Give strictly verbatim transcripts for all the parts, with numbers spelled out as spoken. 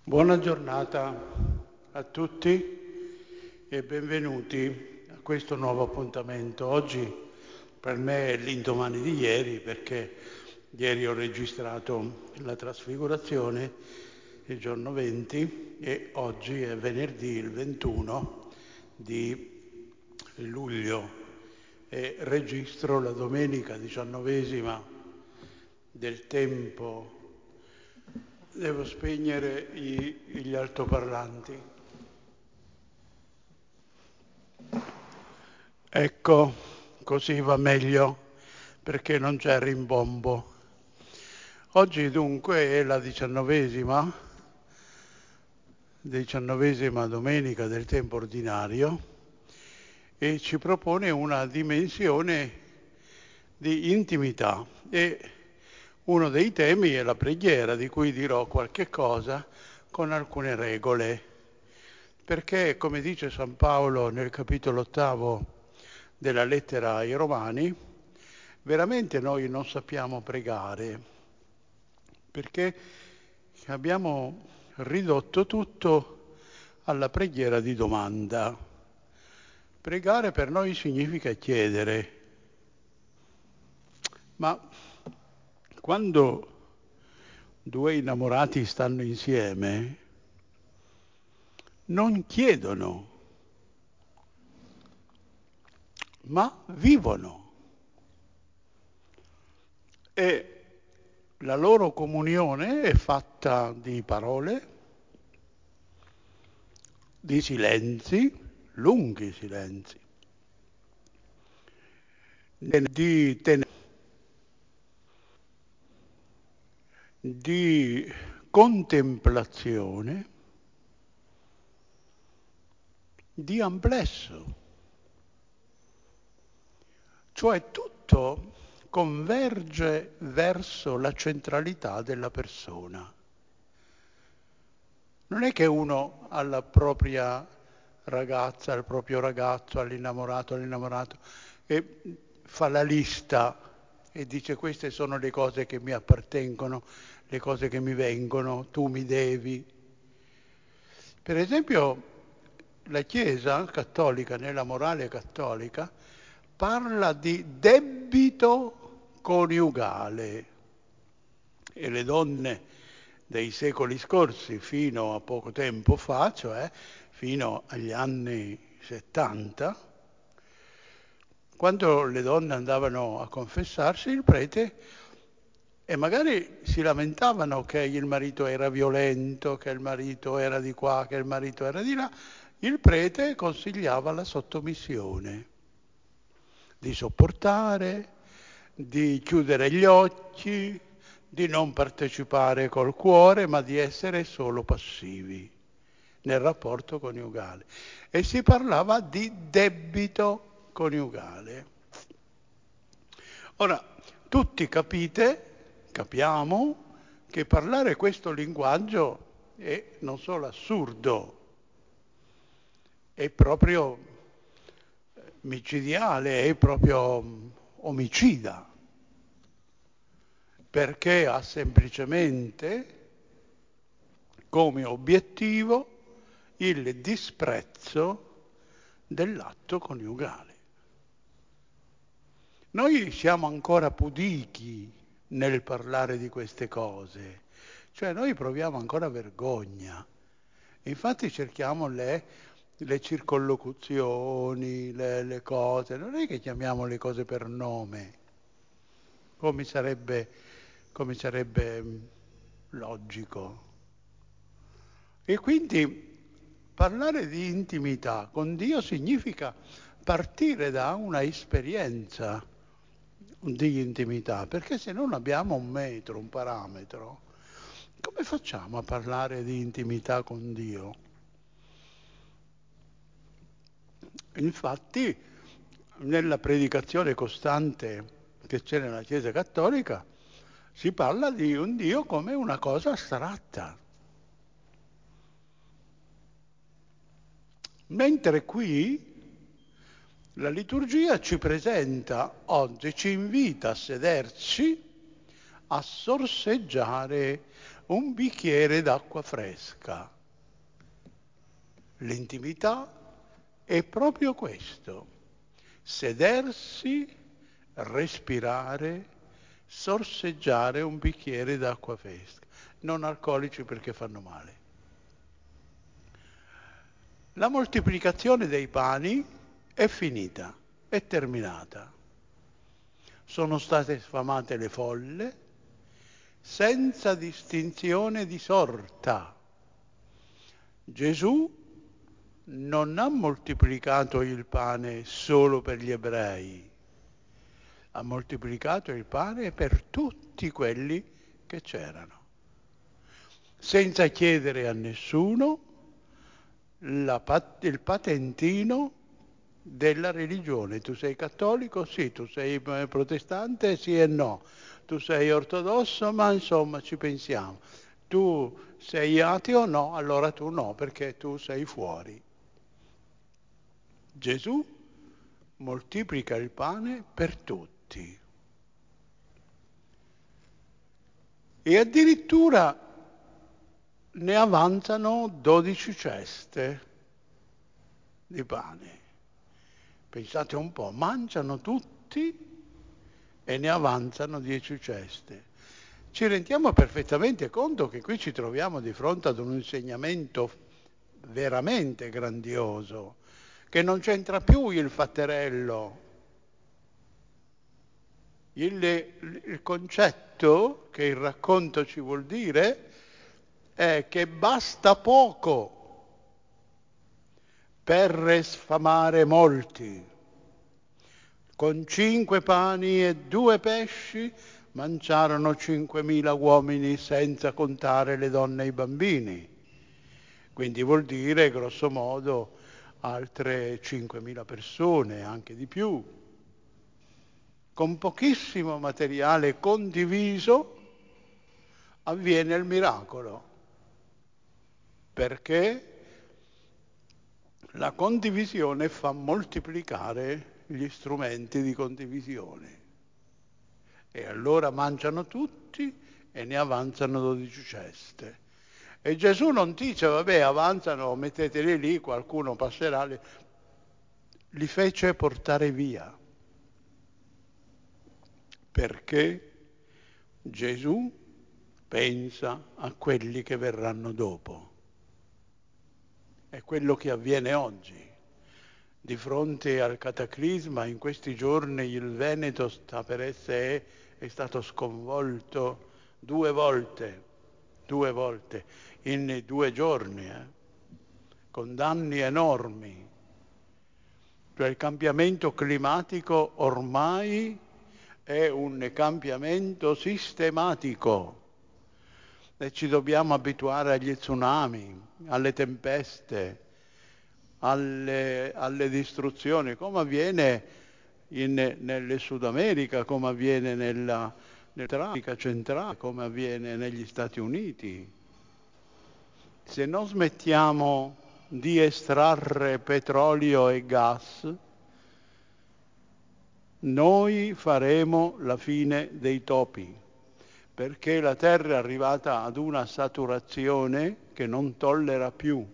Buona giornata a tutti e benvenuti a questo nuovo appuntamento. Oggi per me è l'indomani di ieri perché ieri ho registrato la trasfigurazione il giorno venti e oggi è venerdì il ventuno di luglio e registro la domenica diciannovesima del tempo. Devo spegnere i, gli altoparlanti. Ecco, così va meglio perché non c'è rimbombo. Oggi dunque è la diciannovesima, diciannovesima domenica del tempo ordinario e ci propone una dimensione di intimità e uno dei temi è la preghiera, di cui dirò qualche cosa con alcune regole, perché, come dice San Paolo nel capitolo ottavo della lettera ai Romani, veramente noi non sappiamo pregare, perché abbiamo ridotto tutto alla preghiera di domanda. Pregare per noi significa chiedere, ma quando due innamorati stanno insieme, non chiedono, ma vivono. E la loro comunione è fatta di parole, di silenzi, lunghi silenzi, di, ten- di contemplazione, di amplesso. Cioè tutto converge verso la centralità della persona. Non è che uno alla propria ragazza, al proprio ragazzo, all'innamorato, all'innamorato, e fa la lista e dice queste sono le cose che mi appartengono, le cose che mi vengono, tu mi devi. Per esempio, la Chiesa cattolica, nella morale cattolica, parla di debito coniugale e le donne dei secoli scorsi fino a poco tempo fa, cioè fino agli anni settanta, quando le donne andavano a confessarsi, il prete e magari si lamentavano che il marito era violento, che il marito era di qua, che il marito era di là, il prete consigliava la sottomissione, di sopportare, di chiudere gli occhi, di non partecipare col cuore, ma di essere solo passivi nel rapporto coniugale. E si parlava di debito coniugale. Ora, tutti capite, capiamo, che parlare questo linguaggio è non solo assurdo, è proprio micidiale, è proprio omicida, perché ha semplicemente come obiettivo il disprezzo dell'atto coniugale. Noi siamo ancora pudichi nel parlare di queste cose, cioè noi proviamo ancora vergogna. Infatti cerchiamo le, le circonlocuzioni, le, le cose, non è che chiamiamo le cose per nome, come sarebbe, come sarebbe mh, logico. E quindi parlare di intimità con Dio significa partire da una esperienza di intimità, perché se non abbiamo un metro, un parametro, come facciamo a parlare di intimità con Dio? Infatti, nella predicazione costante che c'è nella Chiesa Cattolica, si parla di un Dio come una cosa astratta. Mentre qui la liturgia ci presenta oggi, ci invita a sederci, a sorseggiare un bicchiere d'acqua fresca. L'intimità è proprio questo: sedersi, respirare, sorseggiare un bicchiere d'acqua fresca, non alcolici perché fanno male. La moltiplicazione dei pani è finita, è terminata. Sono state sfamate le folle senza distinzione di sorta. Gesù non ha moltiplicato il pane solo per gli ebrei, ha moltiplicato il pane per tutti quelli che c'erano, senza chiedere a nessuno la pat- il patentino della religione. Tu sei cattolico? Sì. Tu sei protestante? Sì e no. Tu sei ortodosso? Ma insomma ci pensiamo. Tu sei ateo? No, allora tu no, perché tu sei fuori. Gesù moltiplica il pane per tutti. E addirittura ne avanzano dodici ceste di pane. Pensate un po', mangiano tutti e ne avanzano dieci ceste. Ci rendiamo perfettamente conto che qui ci troviamo di fronte ad un insegnamento veramente grandioso, che non c'entra più il fatterello. Il, il concetto che il racconto ci vuol dire è che basta poco per sfamare molti. Con cinque pani e due pesci mangiarono cinquemila uomini, senza contare le donne e i bambini. Quindi vuol dire, grosso modo, altre cinquemila persone, anche di più. Con pochissimo materiale condiviso avviene il miracolo, perché la condivisione fa moltiplicare gli strumenti di condivisione. E allora mangiano tutti e ne avanzano dodici ceste. E Gesù non dice, vabbè, avanzano, metteteli lì, qualcuno passerà. Li, li fece portare via. Perché Gesù pensa a quelli che verranno dopo. È quello che avviene oggi. Di fronte al cataclisma, in questi giorni il Veneto sta per essere, è stato sconvolto due volte, due volte, in due giorni, eh, con danni enormi. Cioè il cambiamento climatico ormai è un cambiamento sistematico e ci dobbiamo abituare agli tsunami, alle tempeste, alle, alle distruzioni, come avviene in, nel Sud America, come avviene nella, nell'Africa centrale, come avviene negli Stati Uniti. Se non smettiamo di estrarre petrolio e gas, noi faremo la fine dei topi, perché la Terra è arrivata ad una saturazione che non tollera più.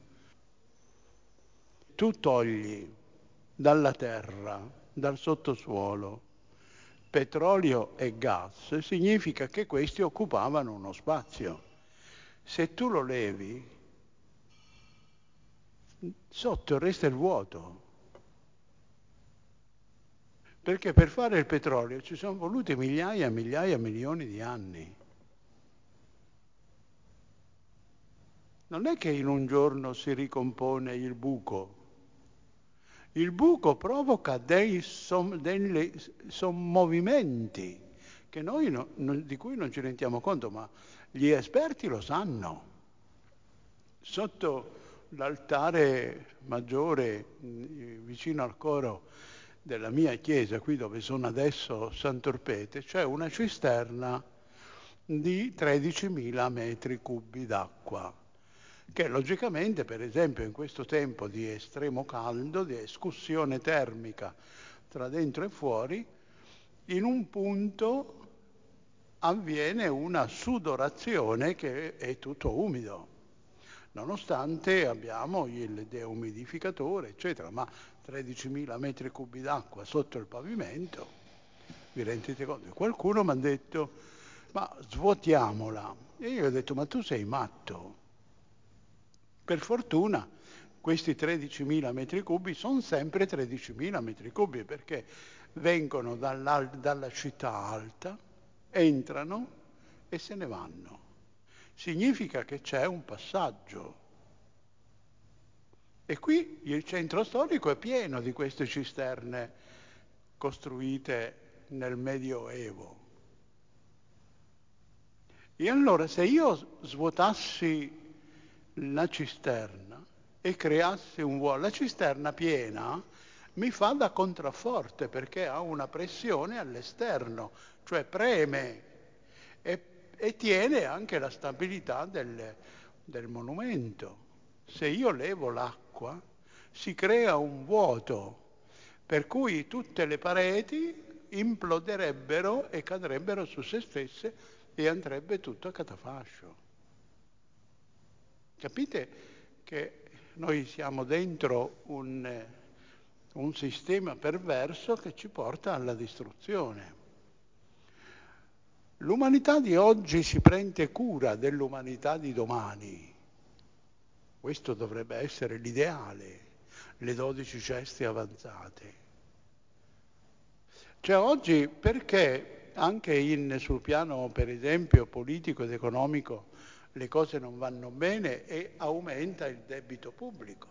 Tu togli dalla terra, dal sottosuolo, petrolio e gas, significa che questi occupavano uno spazio. Se tu lo levi, sotto resta il vuoto. Perché per fare il petrolio ci sono voluti migliaia e migliaia, milioni di anni. Non è che in un giorno si ricompone il buco. Il buco provoca dei, som, dei sommovimenti che noi no, non, di cui non ci rendiamo conto, ma gli esperti lo sanno. Sotto l'altare maggiore vicino al coro della mia chiesa, qui dove sono adesso Sant'Orpete, c'è una cisterna di tredicimila metri cubi d'acqua, che logicamente, per esempio, in questo tempo di estremo caldo, di escussione termica tra dentro e fuori, in un punto avviene una sudorazione che è tutto umido, nonostante abbiamo il deumidificatore, eccetera, ma tredicimila metri cubi d'acqua sotto il pavimento, vi rendete conto? Qualcuno mi ha detto, ma svuotiamola. E io ho detto, ma tu sei matto. Per fortuna questi tredicimila metri cubi sono sempre tredicimila metri cubi, perché vengono dalla, dalla città alta, entrano e se ne vanno. Significa che c'è un passaggio. E qui il centro storico è pieno di queste cisterne costruite nel Medioevo. E allora se io svuotassi la cisterna e creassi un vuoto, la cisterna piena mi fa da contrafforte perché ha una pressione all'esterno, cioè preme e, e tiene anche la stabilità del, del monumento. Se io levo l'acqua si crea un vuoto per cui tutte le pareti imploderebbero e cadrebbero su se stesse e andrebbe tutto a catafascio. Capite che noi siamo dentro un, un sistema perverso che ci porta alla distruzione. L'umanità di oggi si prende cura dell'umanità di domani. Questo dovrebbe essere l'ideale, le dodici ceste avanzate. Cioè oggi perché anche in, sul piano per esempio politico ed economico le cose non vanno bene e aumenta il debito pubblico?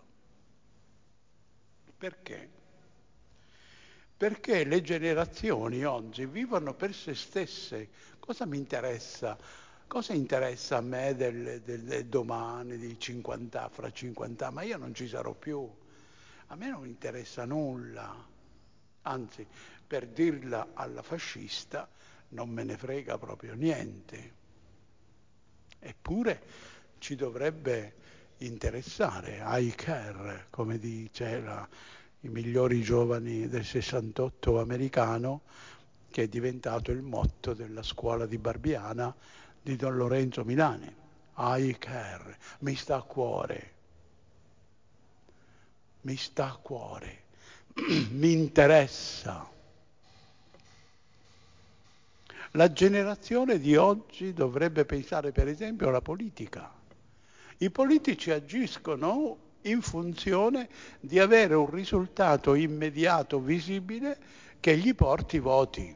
Perché? Perché le generazioni oggi vivono per se stesse. Cosa mi interessa? Cosa interessa a me del, del, del domani, di cinquanta, fra cinquanta anni? Ma io non ci sarò più. A me non interessa nulla. Anzi, per dirla alla fascista, non me ne frega proprio niente. Eppure ci dovrebbe interessare, I care, come dice la, i migliori giovani del sessantotto americano, che è diventato il motto della scuola di Barbiana di Don Lorenzo Milani. I care, mi sta a cuore, mi sta a cuore, mi interessa. La generazione di oggi dovrebbe pensare per esempio alla politica. I politici agiscono in funzione di avere un risultato immediato, visibile, che gli porti voti.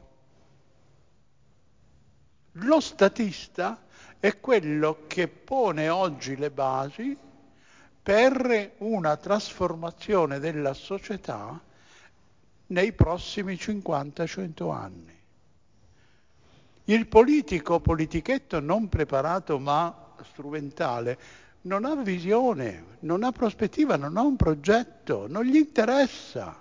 Lo statista è quello che pone oggi le basi per una trasformazione della società nei prossimi cinquanta cento anni. Il politico, politichetto non preparato ma strumentale, non ha visione, non ha prospettiva, non ha un progetto, non gli interessa,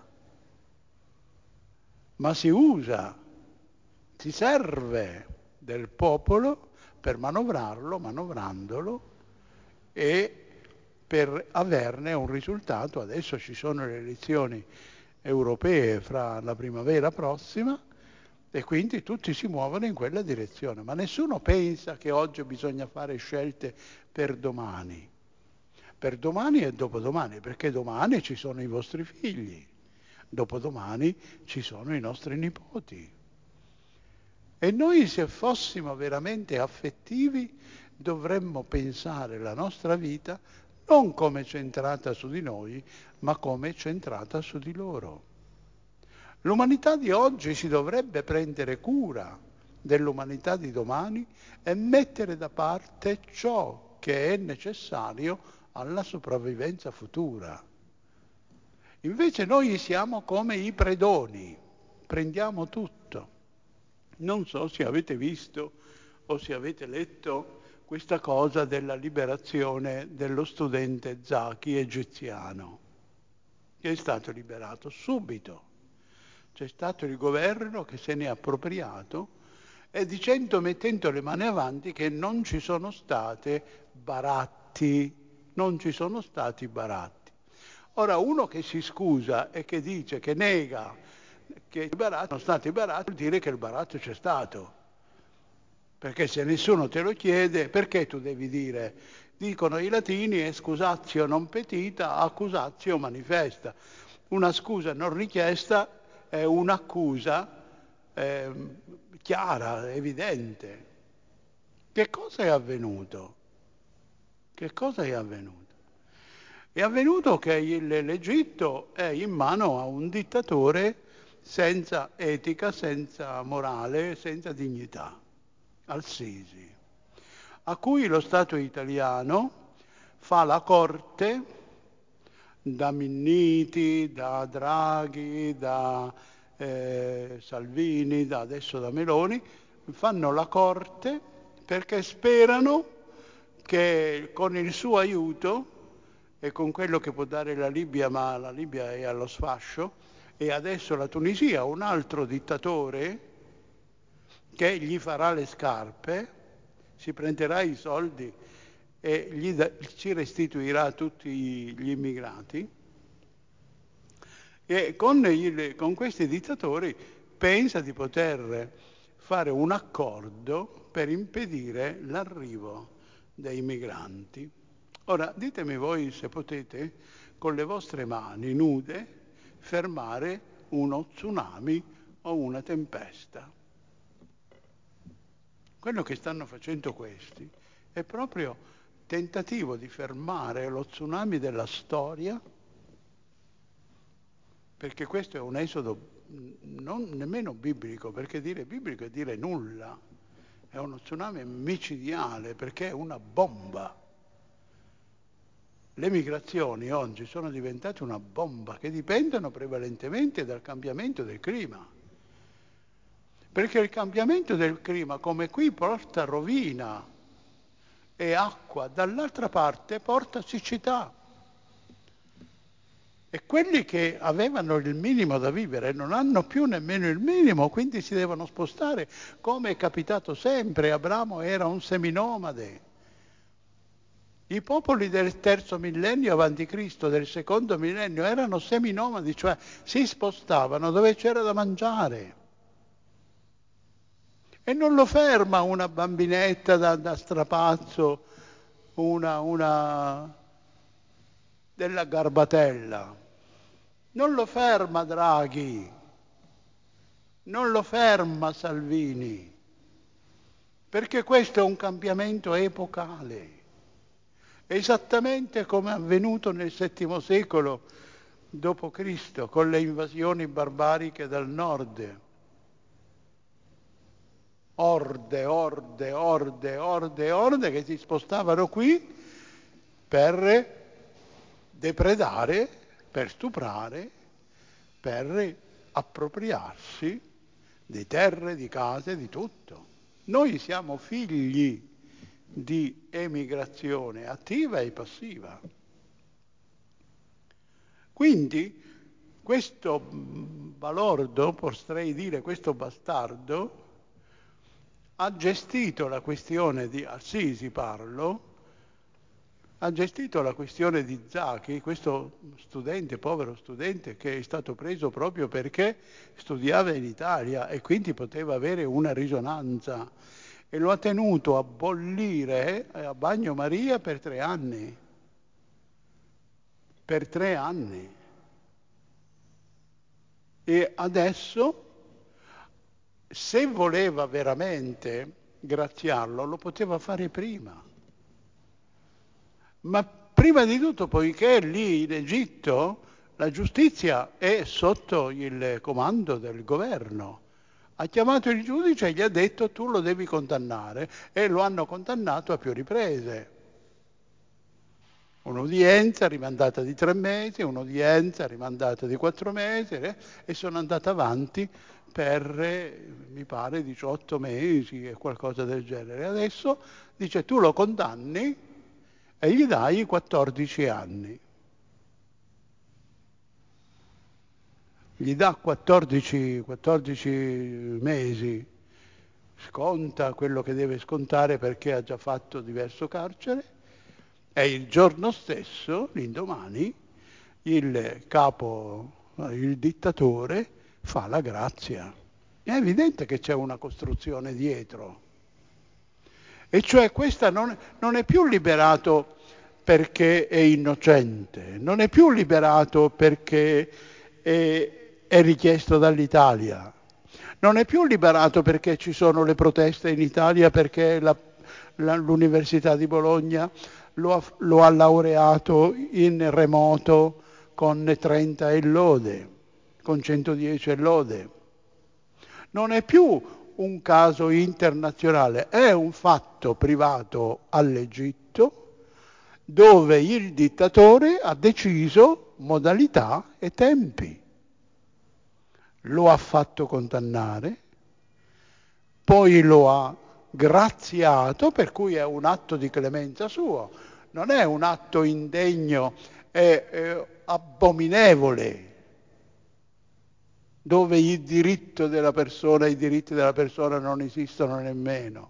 ma si usa, si serve del popolo per manovrarlo, manovrandolo e per averne un risultato. Adesso ci sono le elezioni europee fra la primavera prossima e quindi tutti si muovono in quella direzione, ma nessuno pensa che oggi bisogna fare scelte per domani. Per domani e dopodomani, perché domani ci sono i vostri figli, dopodomani ci sono i nostri nipoti. E noi se fossimo veramente affettivi dovremmo pensare la nostra vita non come centrata su di noi, ma come centrata su di loro. L'umanità di oggi si dovrebbe prendere cura dell'umanità di domani e mettere da parte ciò che è necessario alla sopravvivenza futura. Invece noi siamo come i predoni, prendiamo tutto. Non so se avete visto o se avete letto questa cosa della liberazione dello studente Zaki egiziano, che è stato liberato subito. C'è stato il governo che se ne è appropriato e dicendo, mettendo le mani avanti, che non ci sono state baratti, non ci sono stati baratti. Ora uno che si scusa e che dice, che nega che i baratti sono stati baratti, vuol dire che il baratto c'è stato. Perché se nessuno te lo chiede, perché tu devi dire, dicono i latini, excusatio non petita, accusatio manifesta. Una scusa non richiesta è un'accusa eh, chiara, evidente. Che cosa è avvenuto? Che cosa è avvenuto? È avvenuto che il- l'Egitto è in mano a un dittatore senza etica, senza morale, senza dignità, al-Sisi, a cui lo Stato italiano fa la corte da Minniti, da Draghi, da eh, Salvini, da adesso da Meloni, fanno la corte perché sperano che con il suo aiuto e con quello che può dare la Libia, ma la Libia è allo sfascio, e adesso la Tunisia, un altro dittatore che gli farà le scarpe, si prenderà i soldi e gli da- ci restituirà tutti gli immigrati. E con, il- con questi dittatori pensa di poter fare un accordo per impedire l'arrivo dei migranti. Ora, ditemi voi se potete, con le vostre mani nude, fermare uno tsunami o una tempesta. Quello che stanno facendo questi è proprio tentativo di fermare lo tsunami della storia, perché questo è un esodo mh, non nemmeno biblico, perché dire biblico è dire nulla, è uno tsunami micidiale, perché è una bomba. Le migrazioni oggi sono diventate una bomba che dipendono prevalentemente dal cambiamento del clima. Perché il cambiamento del clima, come qui, porta rovina e acqua, dall'altra parte porta siccità. E quelli che avevano il minimo da vivere non hanno più nemmeno il minimo, quindi si devono spostare, come è capitato sempre. Abramo era un seminomade. I popoli del terzo millennio avanti Cristo, del secondo millennio, erano seminomadi, cioè si spostavano dove c'era da mangiare. E non lo ferma una bambinetta da, da strapazzo, una, una della Garbatella. Non lo ferma Draghi, non lo ferma Salvini, perché questo è un cambiamento epocale. Esattamente come è avvenuto nel settimo secolo dopo Cristo con le invasioni barbariche dal nord. Orde, orde, orde, orde, orde che si spostavano qui per depredare, per stuprare, per appropriarsi di terre, di case, di tutto. Noi siamo figli di emigrazione attiva e passiva. Quindi questo balordo, potrei dire questo bastardo, ha gestito la questione di Assisi, parlo, ha gestito la questione di Zaki, questo studente, povero studente, che è stato preso proprio perché studiava in Italia e quindi poteva avere una risonanza, e lo ha tenuto a bollire a bagnomaria per tre anni. Per tre anni. E adesso, se voleva veramente graziarlo, lo poteva fare prima. Ma prima di tutto, poiché lì in Egitto la giustizia è sotto il comando del governo, ha chiamato il giudice e gli ha detto tu lo devi condannare, e lo hanno condannato a più riprese. Un'udienza rimandata di tre mesi, un'udienza rimandata di quattro mesi, eh, e sono andata avanti per, eh, mi pare, diciotto mesi e qualcosa del genere. Adesso dice tu lo condanni e gli dai quattordici anni. Gli dà quattordici, quattordici mesi, sconta quello che deve scontare perché ha già fatto diverso carcere, e il giorno stesso, l'indomani, il capo, il dittatore, fa la grazia. È evidente che c'è una costruzione dietro. E cioè questa non, non è più liberato perché è innocente, non è più liberato perché è, è richiesto dall'Italia, non è più liberato perché ci sono le proteste in Italia, perché la- la- l'Università di Bologna lo ha, lo ha laureato in remoto con trenta e lode, con centodieci e lode. Non è più un caso internazionale, è un fatto privato all'Egitto dove il dittatore ha deciso modalità e tempi. Lo ha fatto condannare, poi lo ha graziato, per cui è un atto di clemenza suo, non è un atto indegno e eh, abominevole, dove il diritto della persona e i diritti della persona non esistono nemmeno.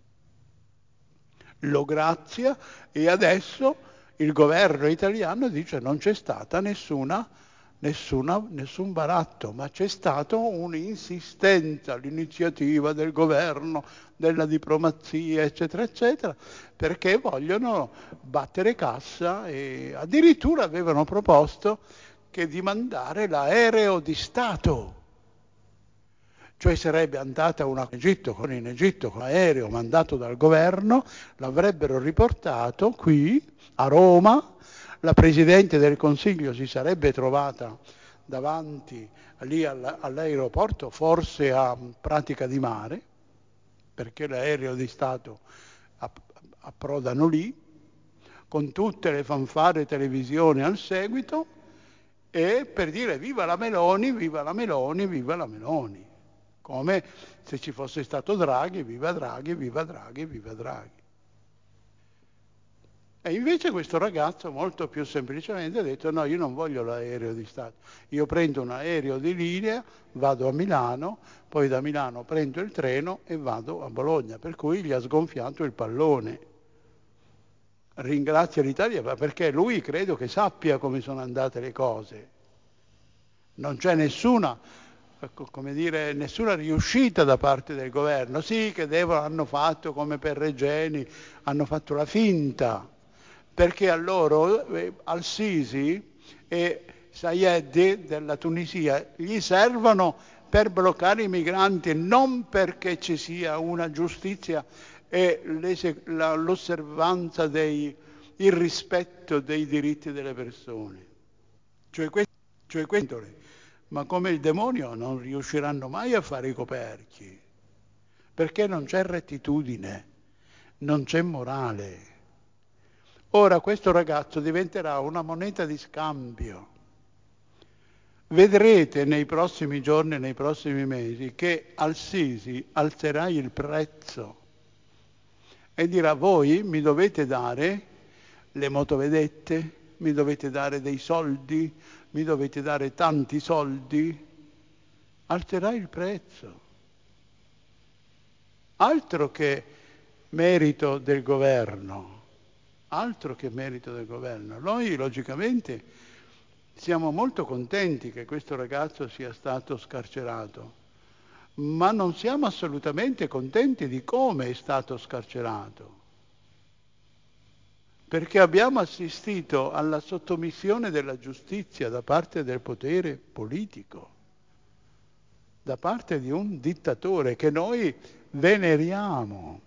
Lo grazia e adesso il governo italiano dice non c'è stata nessuna, nessuna, nessun baratto, ma c'è stata un'insistenza, l'iniziativa del governo, della diplomazia, eccetera, eccetera, perché vogliono battere cassa e addirittura avevano proposto che di mandare l'aereo di Stato. Cioè sarebbe andata una in Egitto, con in Egitto con aereo mandato dal governo, l'avrebbero riportato qui a Roma, la Presidente del Consiglio si sarebbe trovata davanti lì all'aeroporto, forse a Pratica di Mare, perché l'aereo di Stato approdano lì, con tutte le fanfare televisione al seguito, e per dire viva la Meloni, viva la Meloni, viva la Meloni. Come se ci fosse stato Draghi, viva Draghi, viva Draghi, viva Draghi. E invece questo ragazzo molto più semplicemente ha detto no, io non voglio l'aereo di Stato, io prendo un aereo di linea, vado a Milano, poi da Milano prendo il treno e vado a Bologna, per cui gli ha sgonfiato il pallone. Ringrazia l'Italia perché lui credo che sappia come sono andate le cose. Non c'è nessuna, come dire, nessuna riuscita da parte del governo. Sì, che devono, hanno fatto come per Regeni, hanno fatto la finta, perché a loro, eh, al-Sisi e Sayed della Tunisia, gli servono per bloccare i migranti, non perché ci sia una giustizia e l'osservanza dei, il rispetto dei diritti delle persone. Cioè, que- cioè questo, ma come il demonio non riusciranno mai a fare i coperchi, perché non c'è rettitudine, non c'è morale. Ora questo ragazzo diventerà una moneta di scambio. Vedrete nei prossimi giorni, nei prossimi mesi, che al-Sisi alzerà il prezzo e dirà voi mi dovete dare le motovedette, mi dovete dare dei soldi, mi dovete dare tanti soldi, alzerà il prezzo. Altro che merito del governo, altro che merito del governo. Noi logicamente siamo molto contenti che questo ragazzo sia stato scarcerato, ma non siamo assolutamente contenti di come è stato scarcerato, perché abbiamo assistito alla sottomissione della giustizia da parte del potere politico, da parte di un dittatore che noi veneriamo.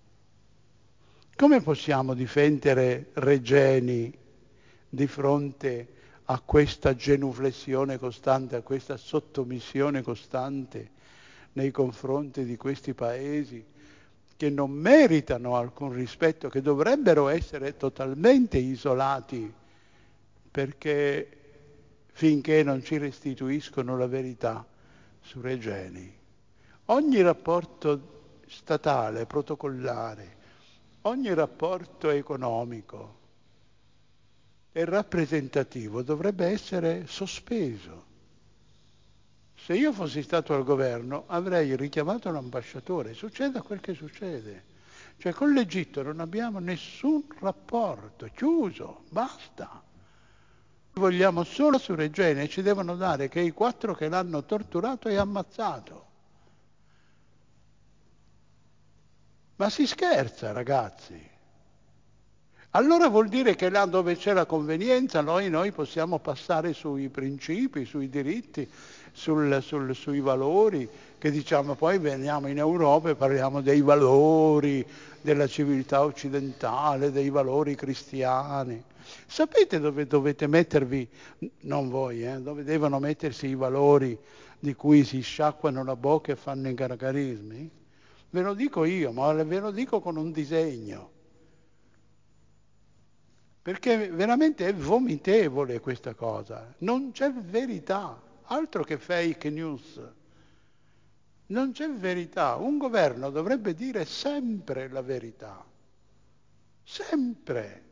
Come possiamo difendere Regeni di fronte a questa genuflessione costante, a questa sottomissione costante nei confronti di questi paesi che non meritano alcun rispetto, che dovrebbero essere totalmente isolati perché finché non ci restituiscono la verità su Regeni. Ogni rapporto statale, protocollare, ogni rapporto economico e rappresentativo dovrebbe essere sospeso. Se io fossi stato al governo avrei richiamato l'ambasciatore, succeda quel che succede. Cioè con l'Egitto non abbiamo nessun rapporto, chiuso, basta. Vogliamo solo su Regeni e ci devono dare che i quattro che l'hanno torturato e ammazzato. Ma si scherza, ragazzi. Allora vuol dire che là dove c'è la convenienza noi, noi possiamo passare sui principi, sui diritti, sul- sul- sui valori, che diciamo poi veniamo in Europa e parliamo dei valori della civiltà occidentale, dei valori cristiani. Sapete dove dovete mettervi, non voi, eh, dove devono mettersi i valori di cui si sciacquano la bocca e fanno i gargarismi? Ve lo dico io, ma ve lo dico con un disegno. Perché veramente è vomitevole questa cosa, non c'è verità, altro che fake news, non c'è verità. Un governo dovrebbe dire sempre la verità, sempre.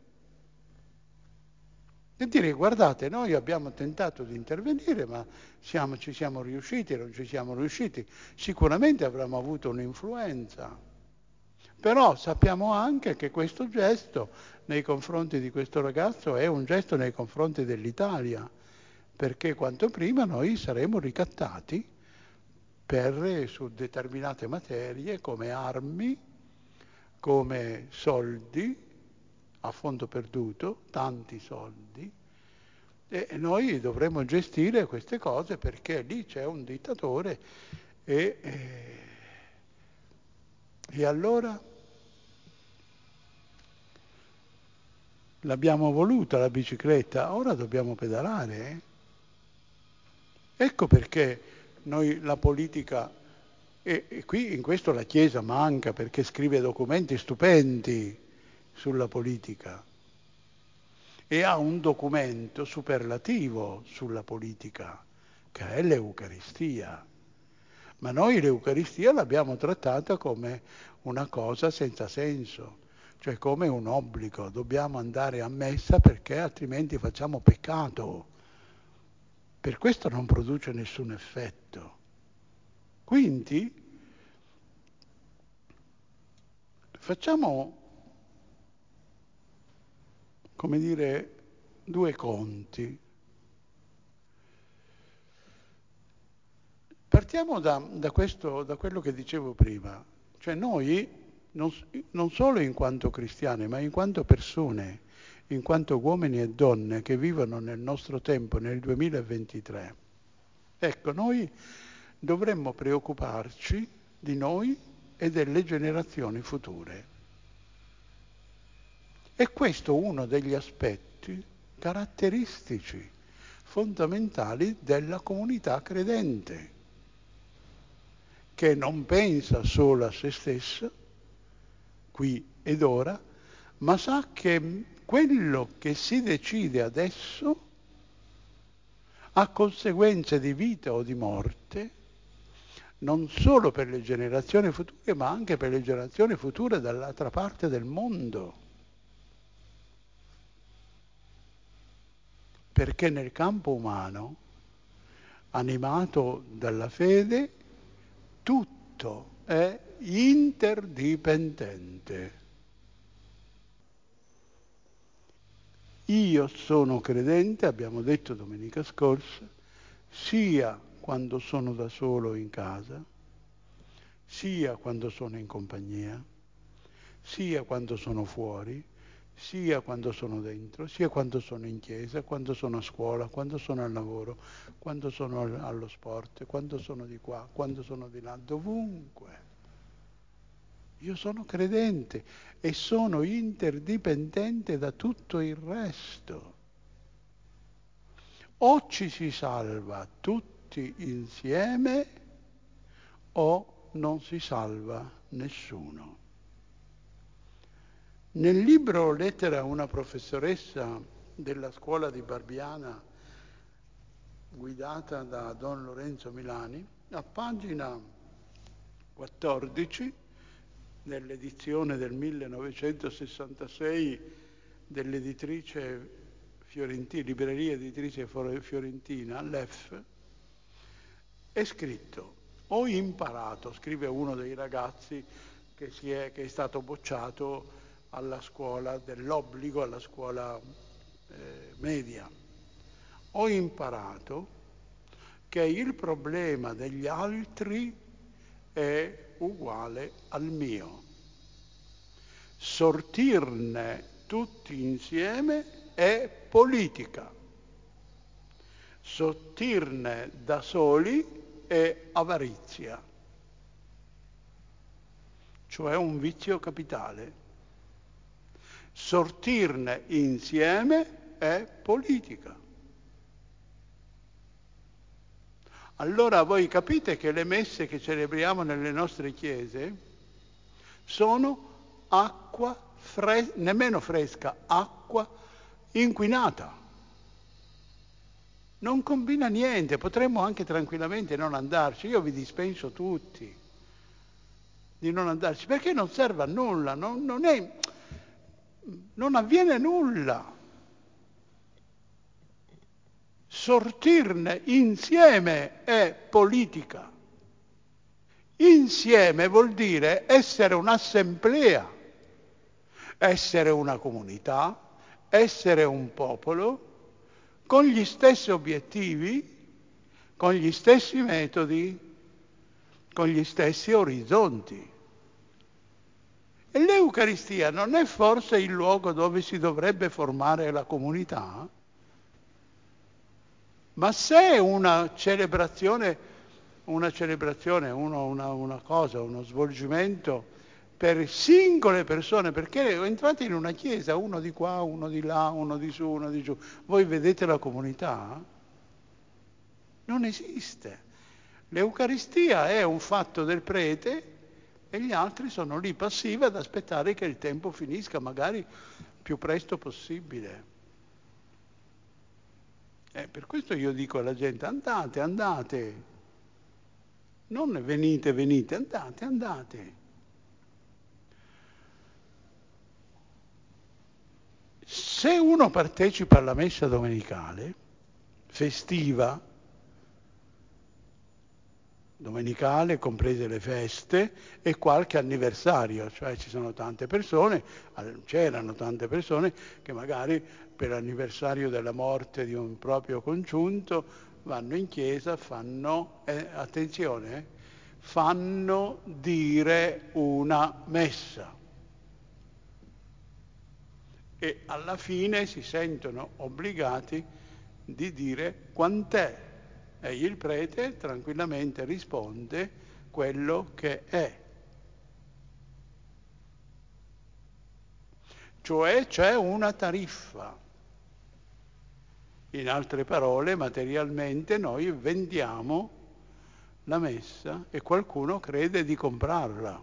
E dire guardate, noi abbiamo tentato di intervenire, ma siamo- ci siamo riusciti, non ci siamo riusciti, sicuramente avremmo avuto un'influenza. Però sappiamo anche che questo gesto nei confronti di questo ragazzo è un gesto nei confronti dell'Italia, perché quanto prima noi saremo ricattati per, su determinate materie come armi, come soldi a fondo perduto, tanti soldi, e noi dovremo gestire queste cose perché lì c'è un dittatore e, e, e allora l'abbiamo voluta la bicicletta, ora dobbiamo pedalare. Eh? Ecco perché noi la politica, e, e qui in questo la Chiesa manca perché scrive documenti stupendi sulla politica e ha un documento superlativo sulla politica, che è l'Eucaristia. Ma noi l'Eucaristia l'abbiamo trattata come una cosa senza senso, cioè come un obbligo. Dobbiamo andare a messa perché altrimenti facciamo peccato. Per questo non produce nessun effetto. Quindi facciamo, come dire, due conti. Partiamo da, da questo, da quello che dicevo prima, cioè noi non, non solo in quanto cristiani, ma in quanto persone, in quanto uomini e donne che vivono nel nostro tempo, nel duemilaventitré, ecco, noi dovremmo preoccuparci di noi e delle generazioni future. E questo è uno degli aspetti caratteristici, fondamentali della comunità credente, che non pensa solo a se stessa, qui ed ora, ma sa che quello che si decide adesso ha conseguenze di vita o di morte, non solo per le generazioni future, ma anche per le generazioni future dall'altra parte del mondo. Perché nel campo umano, animato dalla fede, tutto è interdipendente. Io sono credente, abbiamo detto domenica scorsa, sia quando sono da solo in casa, sia quando sono in compagnia, sia quando sono fuori, sia quando sono dentro, sia quando sono in chiesa, quando sono a scuola, quando sono al lavoro, quando sono allo sport, quando sono di qua, quando sono di là, dovunque. Io sono credente e sono interdipendente da tutto il resto. O ci si salva tutti insieme o non si salva nessuno. Nel libro Lettera a una professoressa della scuola di Barbiana, guidata da Don Lorenzo Milani, a pagina quattordici, nell'edizione del millenovecentosessantasei dell'editrice Fiorentina, Libreria Editrice Fiorentina, l'E F, è scritto: ho imparato, scrive uno dei ragazzi che, si è, che è stato bocciato alla scuola dell'obbligo, alla scuola eh, media, ho imparato che il problema degli altri è uguale al mio. Sortirne tutti insieme è politica. Sortirne da soli è avarizia, cioè un vizio capitale. Sortirne insieme è politica. Allora voi capite che le messe che celebriamo nelle nostre chiese sono acqua fres- nemmeno fresca, acqua inquinata. Non combina niente, potremmo anche tranquillamente non andarci. Io vi dispenso tutti di non andarci, perché non serve a nulla, non, non, è, non avviene nulla. Sortirne insieme è politica. Insieme vuol dire essere un'assemblea, essere una comunità, essere un popolo con gli stessi obiettivi, con gli stessi metodi, con gli stessi orizzonti. E l'Eucaristia non è forse il luogo dove si dovrebbe formare la comunità? Ma se è una celebrazione, una celebrazione, uno, una, una cosa, uno svolgimento per singole persone, perché entrate in una chiesa, uno di qua, uno di là, uno di su, uno di giù, voi vedete la comunità? Non esiste. L'Eucaristia è un fatto del prete e gli altri sono lì passivi ad aspettare che il tempo finisca, magari più presto possibile. Eh, per questo io dico alla gente, andate, andate, non venite, venite, andate, andate. Se uno partecipa alla messa domenicale, festiva, domenicale, comprese le feste e qualche anniversario, cioè ci sono tante persone, c'erano tante persone che magari per l'anniversario della morte di un proprio congiunto vanno in chiesa, fanno, eh, attenzione, eh, fanno dire una messa e alla fine si sentono obbligati di dire quant'è. E il prete tranquillamente risponde quello che è. Cioè c'è una tariffa. In altre parole, materialmente noi vendiamo la messa e qualcuno crede di comprarla.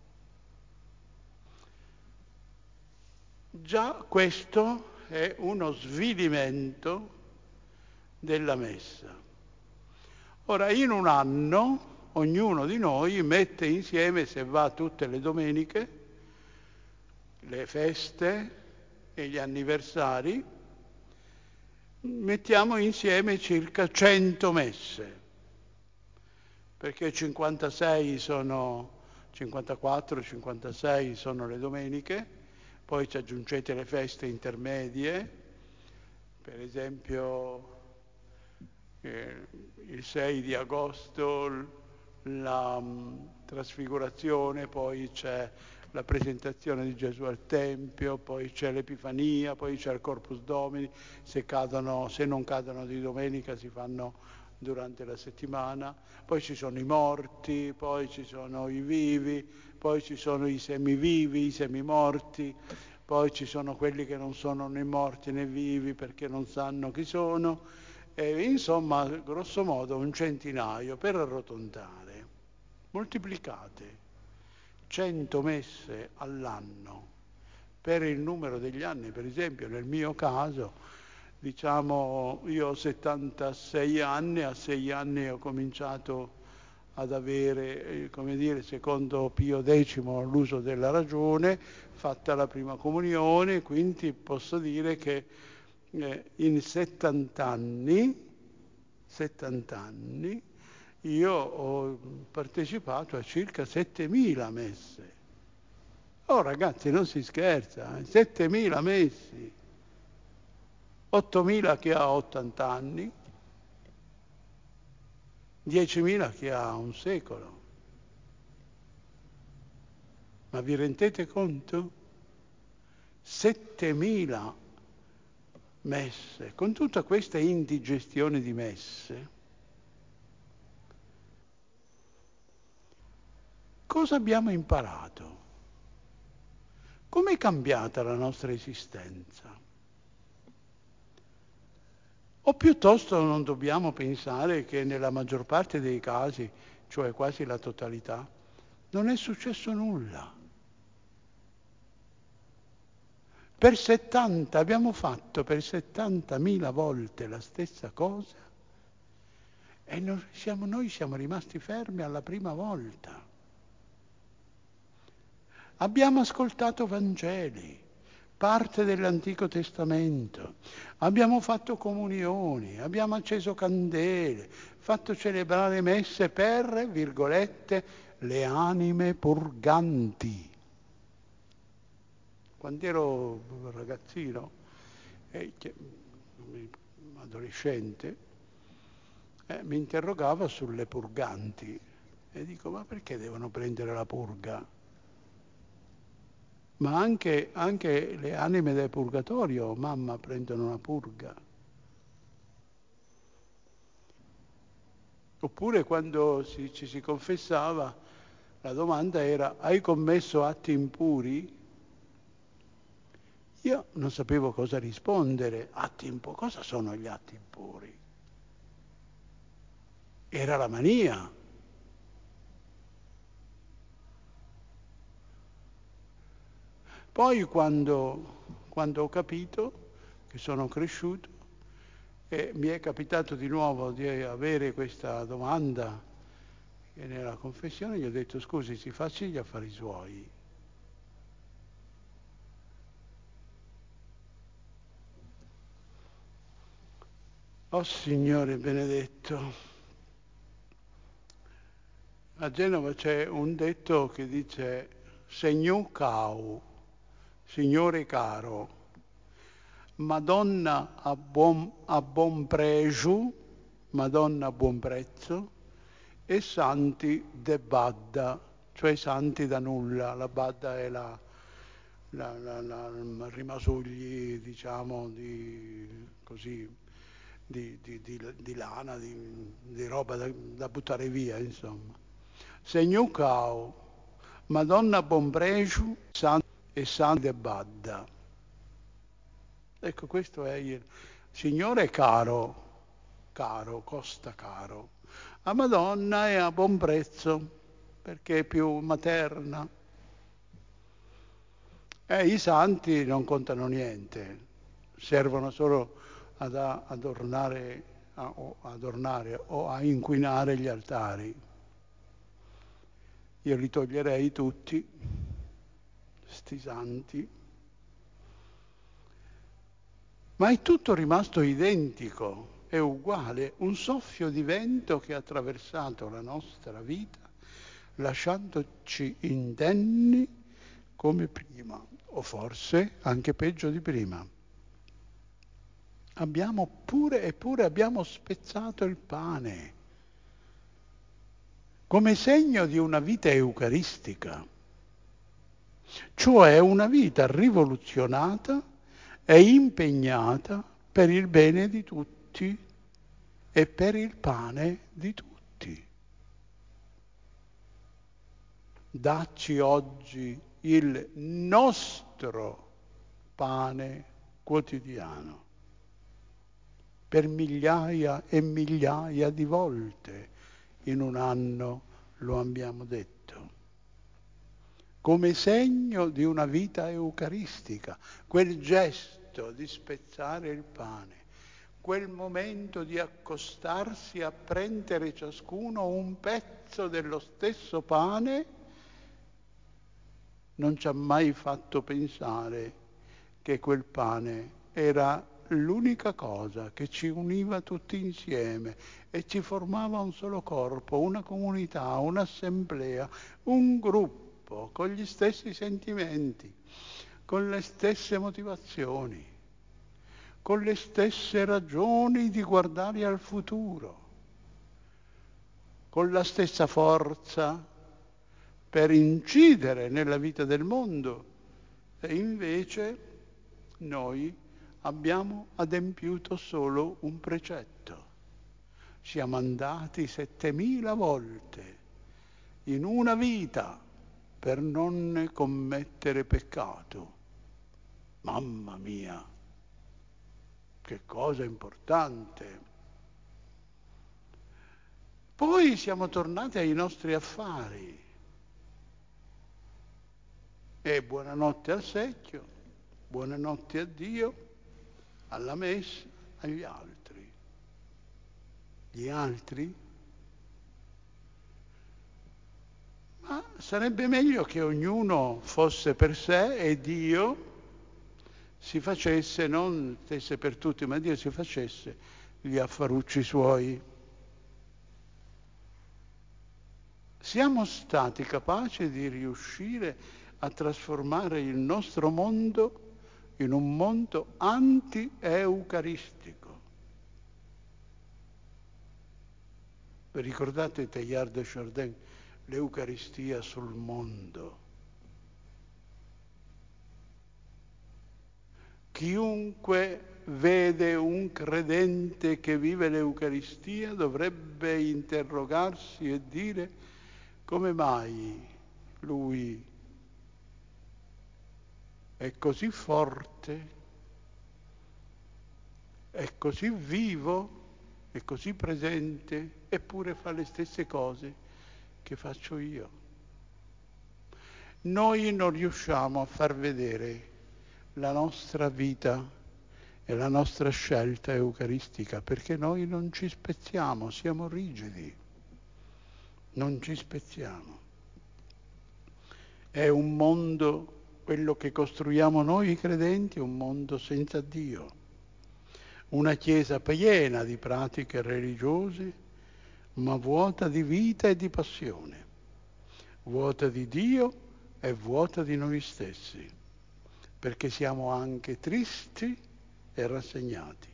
Già questo è uno svilimento della messa. Ora, in un anno, ognuno di noi mette insieme, se va tutte le domeniche, le feste e gli anniversari, mettiamo insieme circa cento messe, perché cinquantasei sono, cinquantaquattro, cinquantasei sono le domeniche, poi ci aggiungete le feste intermedie, per esempio eh, il sei di agosto la um, trasfigurazione, poi c'è la presentazione di Gesù al Tempio, poi c'è l'Epifania, poi c'è il Corpus Domini, se, cadono, se non cadono di domenica si fanno durante la settimana, poi ci sono i morti, poi ci sono i vivi, poi ci sono i semivivi, i semimorti, poi ci sono quelli che non sono né morti né vivi perché non sanno chi sono, e, insomma, grosso modo un centinaio per arrotondare. Moltiplicate cento messe all'anno per il numero degli anni, per esempio nel mio caso, diciamo io ho settantasei anni, a sei anni ho cominciato ad avere, eh, come dire, secondo Pio decimo, l'uso della ragione, fatta la prima comunione, quindi posso dire che eh, in settanta anni, settanta anni, io ho partecipato a circa settemila messe. Oh ragazzi, non si scherza, eh? settemila messi, ottomila chi ha ottanta anni, diecimila chi ha un secolo. Ma vi rendete conto? settemila messe, con tutta questa indigestione di messe, cosa abbiamo imparato? Com'è cambiata la nostra esistenza? O piuttosto non dobbiamo pensare che nella maggior parte dei casi, cioè quasi la totalità, non è successo nulla. Per settanta, abbiamo fatto per settantamila volte la stessa cosa e non siamo, noi siamo rimasti fermi alla prima volta. Abbiamo ascoltato Vangeli, parte dell'Antico Testamento, abbiamo fatto comunioni, abbiamo acceso candele, fatto celebrare messe per, virgolette, le anime purganti. Quando ero ragazzino, eh, adolescente, eh, mi interrogava sulle purganti e dico, ma perché devono prendere la purga? Ma anche, anche le anime del purgatorio, mamma, prendono una purga. Oppure quando si, ci si confessava, la domanda era, hai commesso atti impuri? Io non sapevo cosa rispondere. Atti impuri? Cosa sono gli atti impuri? Era la mania. Poi quando, quando ho capito che sono cresciuto e mi è capitato di nuovo di avere questa domanda e nella confessione gli ho detto scusi, si faccia gli affari suoi. Oh Signore benedetto, a Genova c'è un detto che dice Segnu cau, Signore caro, Madonna a buon, a buon pregio, Madonna a buon prezzo, e santi de badda, cioè santi da nulla. La badda è la, la, la, la rimasugli, diciamo, di, così, di, di, di, di lana, di, di roba da, da buttare via, insomma. Segnu cao, Madonna a buon pregio e santi de badda. Ecco, questo è il Signore caro, caro, costa caro. A Madonna è a buon prezzo, perché è più materna. E i santi non contano niente, servono solo ad adornare, a, o, adornare o a inquinare gli altari. Io li toglierei tutti, sti santi. Ma è tutto rimasto identico, è uguale, un soffio di vento che ha attraversato la nostra vita, lasciandoci indenni come prima, o forse anche peggio di prima. Abbiamo pure, eppure abbiamo spezzato il pane, come segno di una vita eucaristica, cioè una vita rivoluzionata e impegnata per il bene di tutti e per il pane di tutti. Dacci oggi il nostro pane quotidiano. Per migliaia e migliaia di volte in un anno lo abbiamo detto. Come segno di una vita eucaristica, quel gesto di spezzare il pane, quel momento di accostarsi a prendere ciascuno un pezzo dello stesso pane, non ci ha mai fatto pensare che quel pane era l'unica cosa che ci univa tutti insieme e ci formava un solo corpo, una comunità, un'assemblea, un gruppo con gli stessi sentimenti, con le stesse motivazioni, con le stesse ragioni di guardare al futuro, con la stessa forza per incidere nella vita del mondo. E invece noi abbiamo adempiuto solo un precetto. Siamo andati settemila volte in una vita per non commettere peccato. Mamma mia, che cosa importante! Poi siamo tornati ai nostri affari. E buonanotte al secchio, buonanotte a Dio, alla messa, agli altri. Gli altri? Ma sarebbe meglio che ognuno fosse per sé e Dio si facesse, non stesse per tutti, ma Dio si facesse gli affarucci suoi. Siamo stati capaci di riuscire a trasformare il nostro mondo in un mondo anti-eucaristico. Vi ricordate Teilhard de Chardin, l'Eucaristia sul mondo? Chiunque vede un credente che vive l'Eucaristia dovrebbe interrogarsi e dire: come mai lui è così forte, è così vivo, è così presente, eppure fa le stesse cose che faccio io? Noi non riusciamo a far vedere la nostra vita e la nostra scelta eucaristica perché noi non ci spezziamo, siamo rigidi, non ci spezziamo. È un mondo, quello che costruiamo noi credenti, un mondo senza Dio. Una Chiesa piena di pratiche religiose, ma vuota di vita e di passione, vuota di Dio e vuota di noi stessi, perché siamo anche tristi e rassegnati.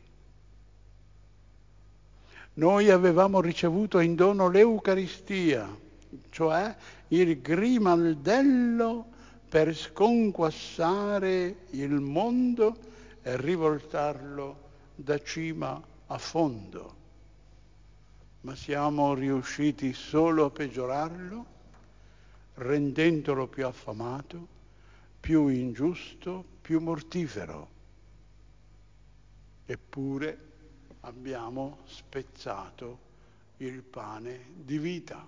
Noi avevamo ricevuto in dono l'Eucaristia, cioè il grimaldello per sconquassare il mondo e rivoltarlo da cima a fondo. Ma siamo riusciti solo a peggiorarlo, rendendolo più affamato, più ingiusto, più mortifero. Eppure abbiamo spezzato il pane di vita.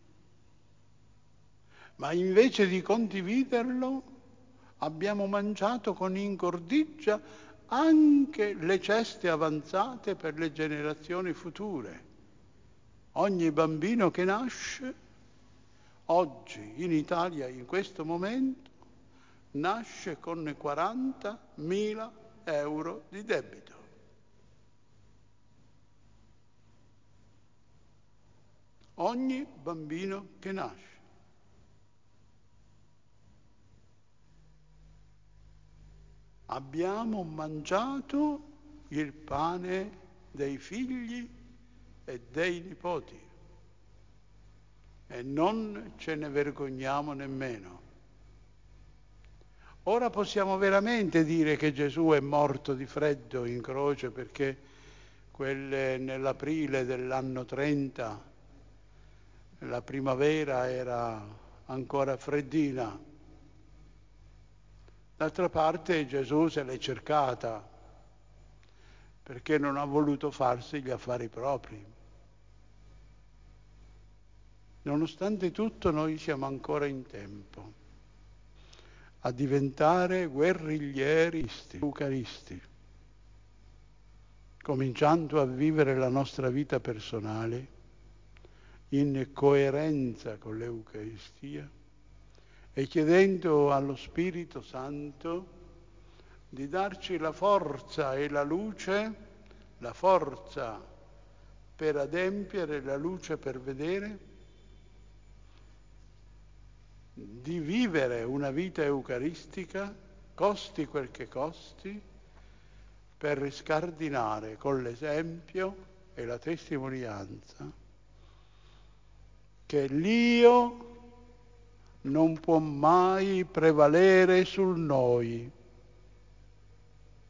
Ma invece di condividerlo, abbiamo mangiato con ingordigia anche le ceste avanzate per le generazioni future. Ogni bambino che nasce, oggi in Italia, in questo momento, nasce con quarantamila euro di debito. Ogni bambino che nasce. Abbiamo mangiato il pane dei figli e dei nipoti e non ce ne vergogniamo nemmeno. Ora possiamo veramente dire che Gesù è morto di freddo in croce perché quelle, nell'aprile dell'anno trenta la primavera era ancora freddina. D'altra parte Gesù se l'è cercata perché non ha voluto farsi gli affari propri. Nonostante tutto noi siamo ancora in tempo a diventare guerriglieri eucaristi, cominciando a vivere la nostra vita personale in coerenza con l'Eucaristia e chiedendo allo Spirito Santo di darci la forza e la luce, la forza per adempiere, la luce per vedere, di vivere una vita eucaristica, costi quel che costi, per riscardinare con l'esempio e la testimonianza che l'io non può mai prevalere sul noi.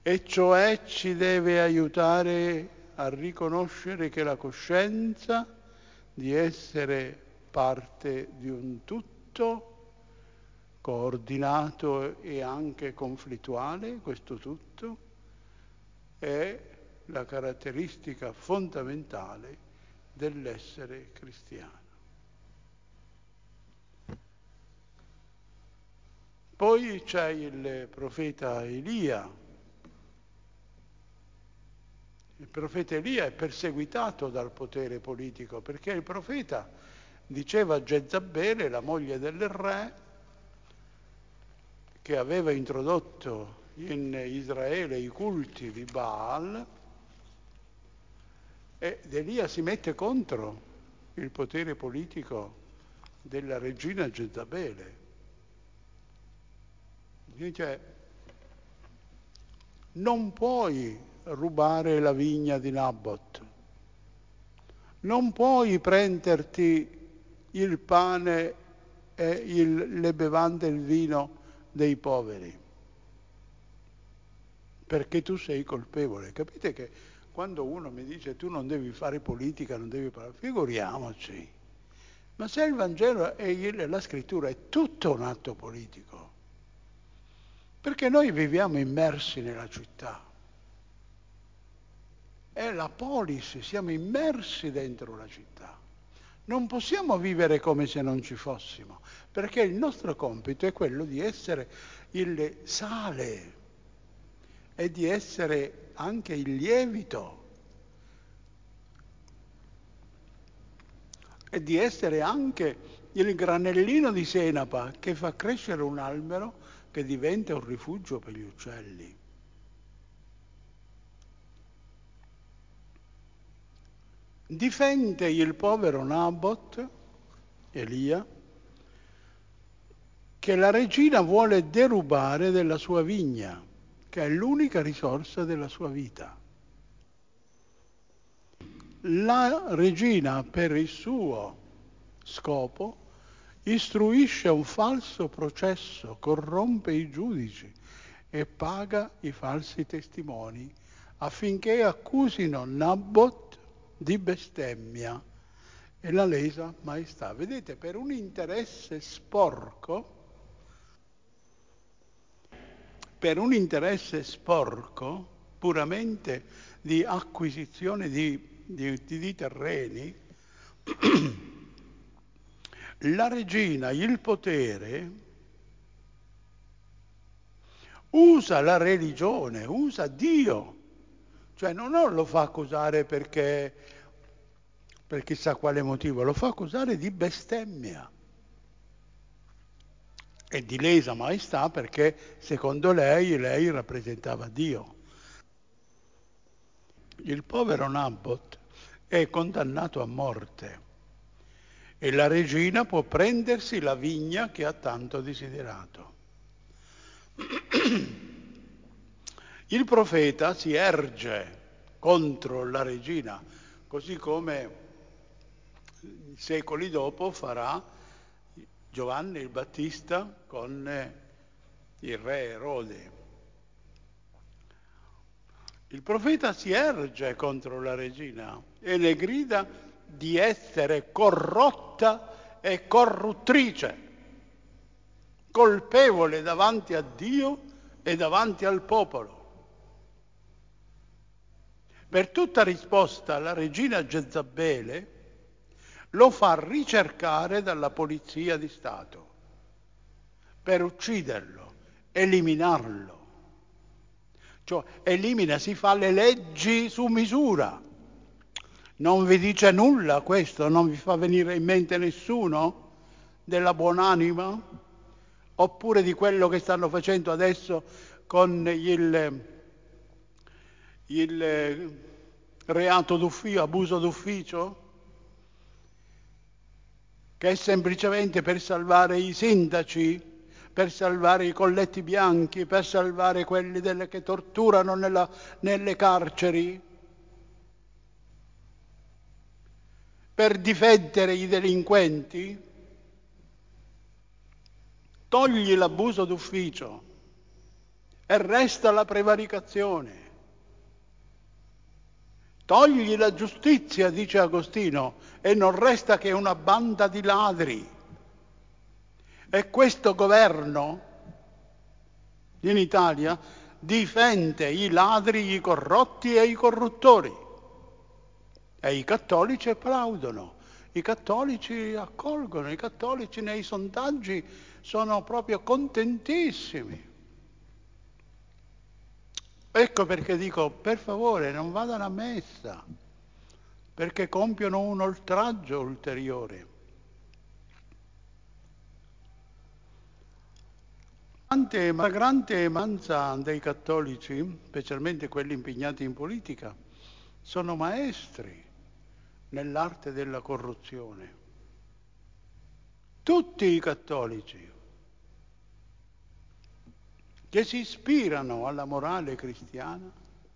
e cioè ci deve aiutare a riconoscere che la coscienza di essere parte di un tutto coordinato e anche conflittuale, questo tutto è la caratteristica fondamentale dell'essere cristiano. Poi c'è il profeta Elia. Il profeta Elia è perseguitato dal potere politico perché il profeta diceva a Jezabele, la moglie del re, che aveva introdotto in Israele i culti di Baal, ed Elia si mette contro il potere politico della regina Jezabele. Dice, non puoi rubare la vigna di Nabot, non puoi prenderti il pane e il, le bevande e il vino dei poveri, perché tu sei colpevole. Capite che quando uno mi dice tu non devi fare politica, non devi parlare, figuriamoci. Ma se il Vangelo e il, la scrittura è tutto un atto politico, perché noi viviamo immersi nella città. È la polis, siamo immersi dentro la città. Non possiamo vivere come se non ci fossimo, perché il nostro compito è quello di essere il sale e di essere anche il lievito e di essere anche il granellino di senape che fa crescere un albero che diventa un rifugio per gli uccelli. Difende il povero Nabot, Elia, che la regina vuole derubare della sua vigna, che è l'unica risorsa della sua vita. La regina, per il suo scopo, istruisce un falso processo, corrompe i giudici e paga i falsi testimoni affinché accusino Nabot di bestemmia e la lesa maestà. Vedete, per un interesse sporco, per un interesse sporco, puramente di acquisizione di, di, di terreni, la regina, il potere, usa la religione, usa Dio. Cioè non lo fa accusare perché, per chissà quale motivo, lo fa accusare di bestemmia e di lesa maestà perché secondo lei, lei rappresentava Dio. Il povero Nabot è condannato a morte e la regina può prendersi la vigna che ha tanto desiderato. Il profeta si erge contro la regina, così come secoli dopo farà Giovanni il Battista con il re Erode. Il profeta si erge contro la regina e le grida di essere corrotta e corruttrice, colpevole davanti a Dio e davanti al popolo. Per tutta risposta la regina Jezabele lo fa ricercare dalla polizia di Stato per ucciderlo, eliminarlo. Cioè elimina, si fa le leggi su misura. Non vi dice nulla questo? Non vi fa venire in mente nessuno della buonanima? Oppure di quello che stanno facendo adesso con il, il reato d'ufficio, abuso d'ufficio? Che è semplicemente per salvare i sindaci, per salvare i colletti bianchi, per salvare quelli delle che torturano nella, nelle carceri, per difendere i delinquenti. Togli l'abuso d'ufficio, e resta la prevaricazione. Togli la giustizia, dice Agostino, e non resta che una banda di ladri. E questo governo in Italia difende i ladri, i corrotti e i corruttori. E i cattolici applaudono, i cattolici accolgono, i cattolici nei sondaggi sono proprio contentissimi. Ecco perché dico, per favore, non vadano a messa, perché compiono un oltraggio ulteriore. La stragrande maggioranza dei cattolici, specialmente quelli impegnati in politica, sono maestri nell'arte della corruzione. Tutti i cattolici che si ispirano alla morale cristiana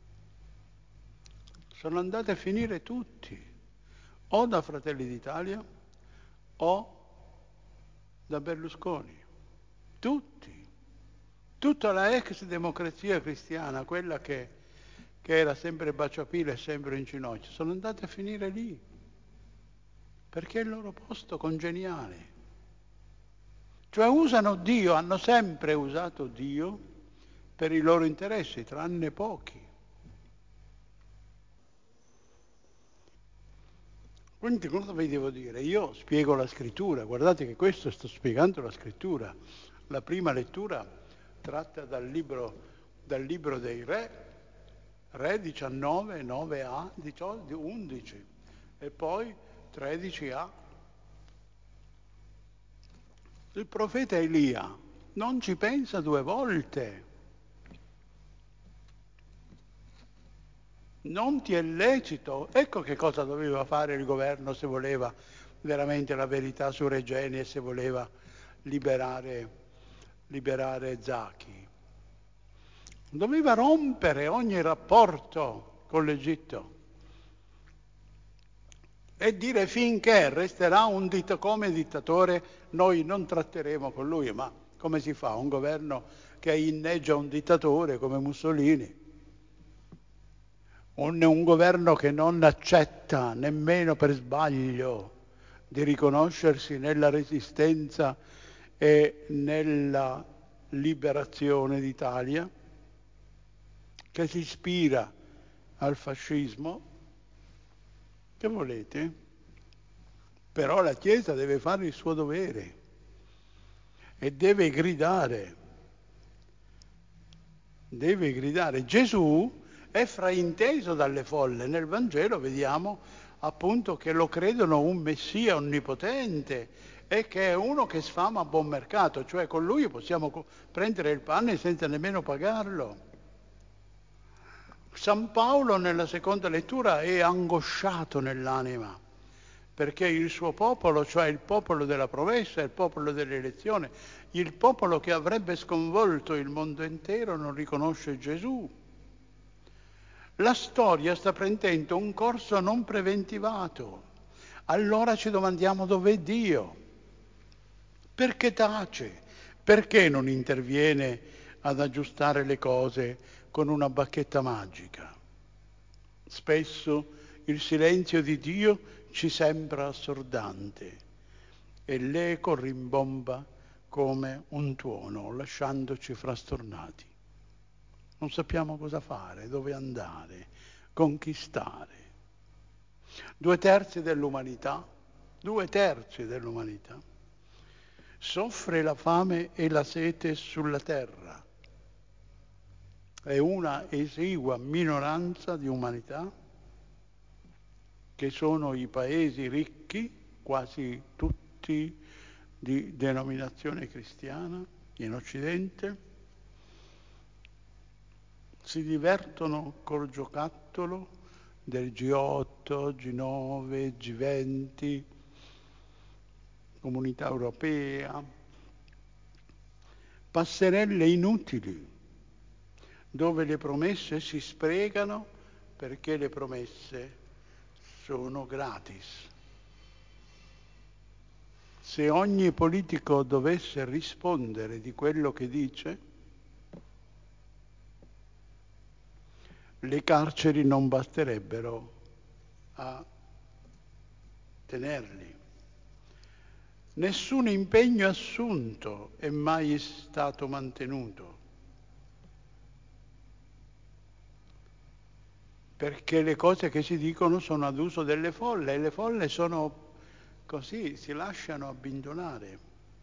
sono andati a finire tutti, o da Fratelli d'Italia o da Berlusconi. Tutti. Tutta la ex democrazia cristiana, quella che, che era sempre baciapile e sempre in ginocchio, sono andati a finire lì, perché è il loro posto congeniale. Cioè usano Dio, hanno sempre usato Dio per i loro interessi, tranne pochi. Quindi cosa vi devo dire? Io spiego la scrittura, guardate che questo sto spiegando la scrittura. La prima lettura tratta dal libro, dal libro dei Re, Re diciannove, nove a, diciotto, undici e poi tredici a. Il profeta Elia non ci pensa due volte. Non ti è lecito. Ecco che cosa doveva fare il governo se voleva veramente la verità su Regeni e se voleva liberare, liberare Zaki. Doveva rompere ogni rapporto con l'Egitto e dire finché resterà un ditt- come dittatore noi non tratteremo con lui. Ma come si fa? Un governo che inneggia un dittatore come Mussolini? Un, un governo che non accetta nemmeno per sbaglio di riconoscersi nella resistenza e nella liberazione d'Italia, che si ispira al fascismo. Che volete? Però la Chiesa deve fare il suo dovere e deve gridare, deve gridare. Gesù è frainteso dalle folle. Nel Vangelo vediamo appunto che lo credono un Messia onnipotente e che è uno che sfama a buon mercato, cioè con lui possiamo prendere il pane senza nemmeno pagarlo. San Paolo nella seconda lettura è angosciato nell'anima perché il suo popolo, cioè il popolo della promessa, il popolo dell'elezione, il popolo che avrebbe sconvolto il mondo intero, non riconosce Gesù. La storia sta prendendo un corso non preventivato. Allora ci domandiamo dov'è Dio? Perché tace? Perché non interviene ad aggiustare le cose con una bacchetta magica? Spesso il silenzio di Dio ci sembra assordante e l'eco rimbomba come un tuono, lasciandoci frastornati. Non sappiamo cosa fare, dove andare, conquistare. Due terzi dell'umanità, due terzi dell'umanità, soffre la fame e la sete sulla terra. È una esigua minoranza di umanità che sono i paesi ricchi, quasi tutti di denominazione cristiana in Occidente, si divertono col giocattolo del G otto, G nove, G venti, Comunità Europea, passerelle inutili, dove le promesse si sprecano perché le promesse sono gratis. Se ogni politico dovesse rispondere di quello che dice, le carceri non basterebbero a tenerli. Nessun impegno assunto è mai stato mantenuto, perché le cose che si dicono sono ad uso delle folle e le folle sono così, si lasciano abbindolare.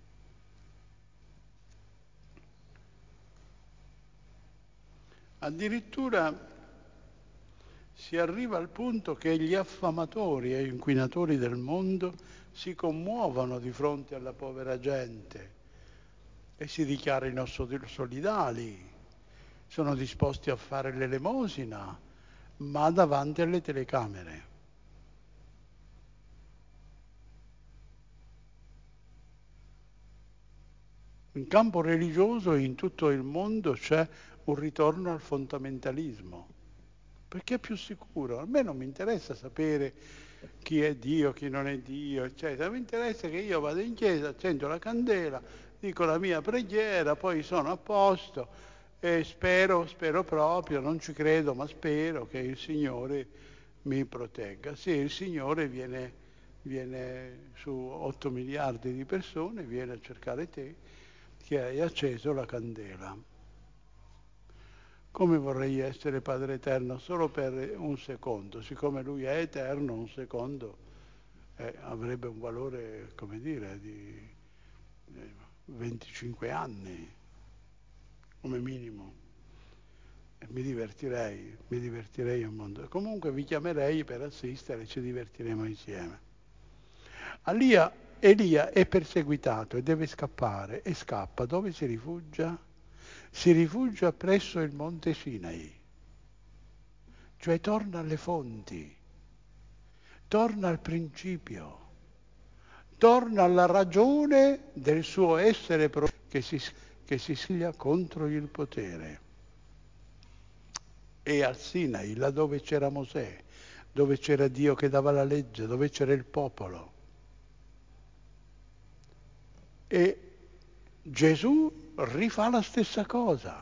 Addirittura si arriva al punto che gli affamatori e inquinatori del mondo si commuovono di fronte alla povera gente e si dichiarino solidali, sono disposti a fare l'elemosina, ma davanti alle telecamere. In campo religioso in tutto il mondo c'è un ritorno al fondamentalismo, perché è più sicuro. A me non mi interessa sapere chi è Dio, chi non è Dio, eccetera. Mi interessa che io vado in chiesa, accendo la candela, dico la mia preghiera, poi sono a posto e spero, spero proprio, non ci credo, ma spero che il Signore mi protegga. Se il Signore viene, viene su otto miliardi di persone, viene a cercare te, che hai acceso la candela. Come vorrei essere Padre Eterno solo per un secondo, siccome Lui è eterno, un secondo eh, avrebbe un valore, come dire, di eh, venticinque anni, come minimo. E mi divertirei, mi divertirei un mondo. Comunque vi chiamerei per assistere e ci divertiremo insieme. Elia, Elia è perseguitato e deve scappare e scappa. Dove si rifugia? Si rifugia presso il monte Sinai, cioè torna alle fonti, torna al principio, torna alla ragione del suo essere che si, che si scaglia contro il potere. E al Sinai, là dove c'era Mosè, dove c'era Dio che dava la legge, dove c'era il popolo. E Gesù rifà la stessa cosa.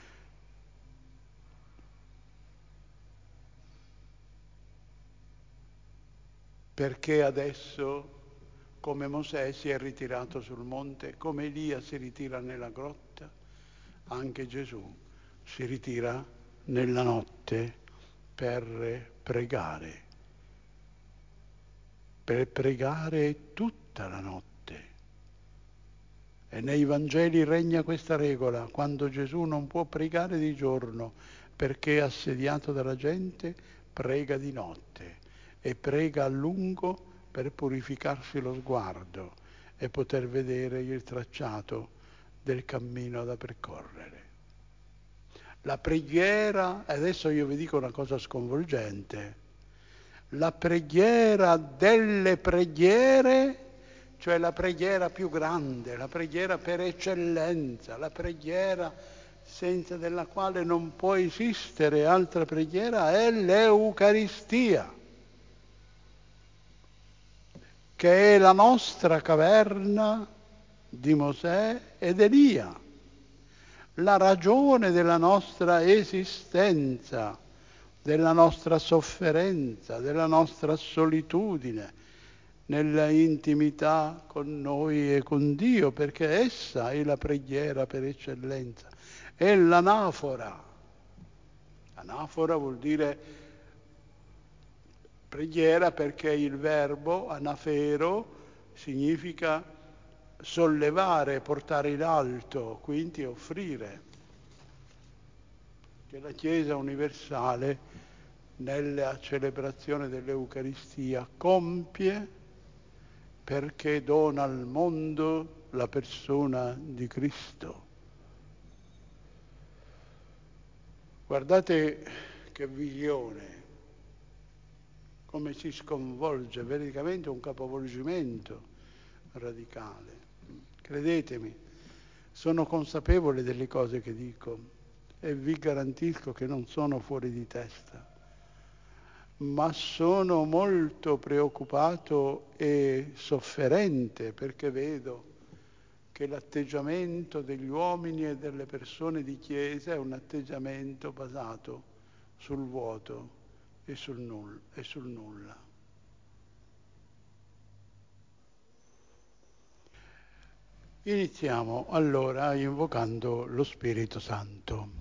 Perché adesso, come Mosè si è ritirato sul monte, come Elia si ritira nella grotta, anche Gesù si ritira nella notte per pregare, per pregare tutta la notte. E nei Vangeli regna questa regola: quando Gesù non può pregare di giorno perché è assediato dalla gente, prega di notte e prega a lungo per purificarsi lo sguardo e poter vedere il tracciato del cammino da percorrere. La preghiera, adesso io vi dico una cosa sconvolgente, la preghiera delle preghiere, cioè la preghiera più grande, la preghiera per eccellenza, la preghiera senza della quale non può esistere altra preghiera, è l'Eucaristia, che è la nostra caverna di Mosè ed Elia, la ragione della nostra esistenza, della nostra sofferenza, della nostra solitudine, nella intimità con noi e con Dio, perché essa è la preghiera per eccellenza, è l'anafora. Anafora vuol dire preghiera perché il verbo anafero significa sollevare, portare in alto, quindi offrire. Che la Chiesa universale nella celebrazione dell'Eucaristia compie perché dona al mondo la persona di Cristo. Guardate che visione, come si sconvolge, veridicamente un capovolgimento radicale. Credetemi, sono consapevole delle cose che dico e vi garantisco che non sono fuori di testa, ma sono molto preoccupato e sofferente perché vedo che l'atteggiamento degli uomini e delle persone di Chiesa è un atteggiamento basato sul vuoto e sul, null- e sul nulla. Iniziamo allora invocando lo Spirito Santo.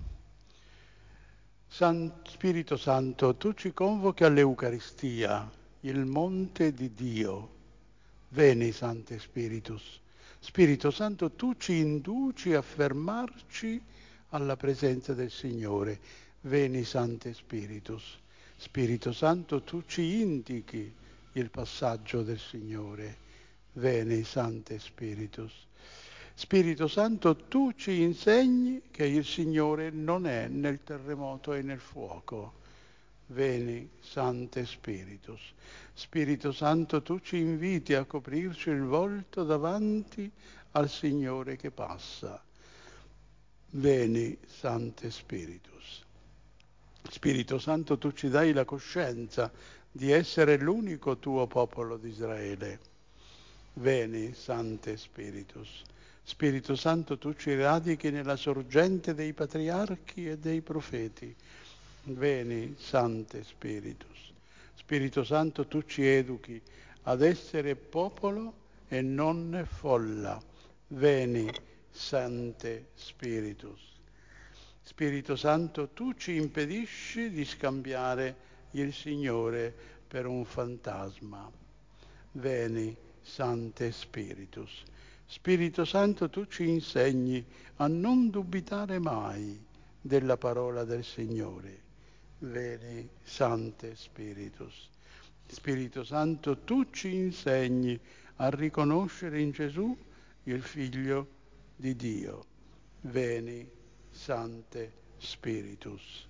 San Spirito Santo, tu ci convochi all'Eucaristia, il monte di Dio. Veni, Sancte Spiritus. Spirito Santo, tu ci induci a fermarci alla presenza del Signore. Veni, Sancte Spiritus. Spirito Santo, tu ci indichi il passaggio del Signore. Veni, Sancte Spiritus. Spirito Santo, tu ci insegni che il Signore non è nel terremoto e nel fuoco. Veni, Sancte Spiritus. Spirito Santo, tu ci inviti a coprirci il volto davanti al Signore che passa. Veni, Sancte Spiritus. Spirito Santo, tu ci dai la coscienza di essere l'unico tuo popolo di Israele. Veni, Sancte Spiritus. Spirito Santo, tu ci radichi nella sorgente dei patriarchi e dei profeti. Veni, Sancte Spiritus. Spirito Santo, tu ci educhi ad essere popolo e non folla. Veni, Sancte Spiritus. Spirito Santo, tu ci impedisci di scambiare il Signore per un fantasma. Veni, Sancte Spiritus. Spirito Santo, tu ci insegni a non dubitare mai della parola del Signore. Veni, Sancte Spiritus. Spirito Santo, tu ci insegni a riconoscere in Gesù il Figlio di Dio. Veni, Sancte Spiritus.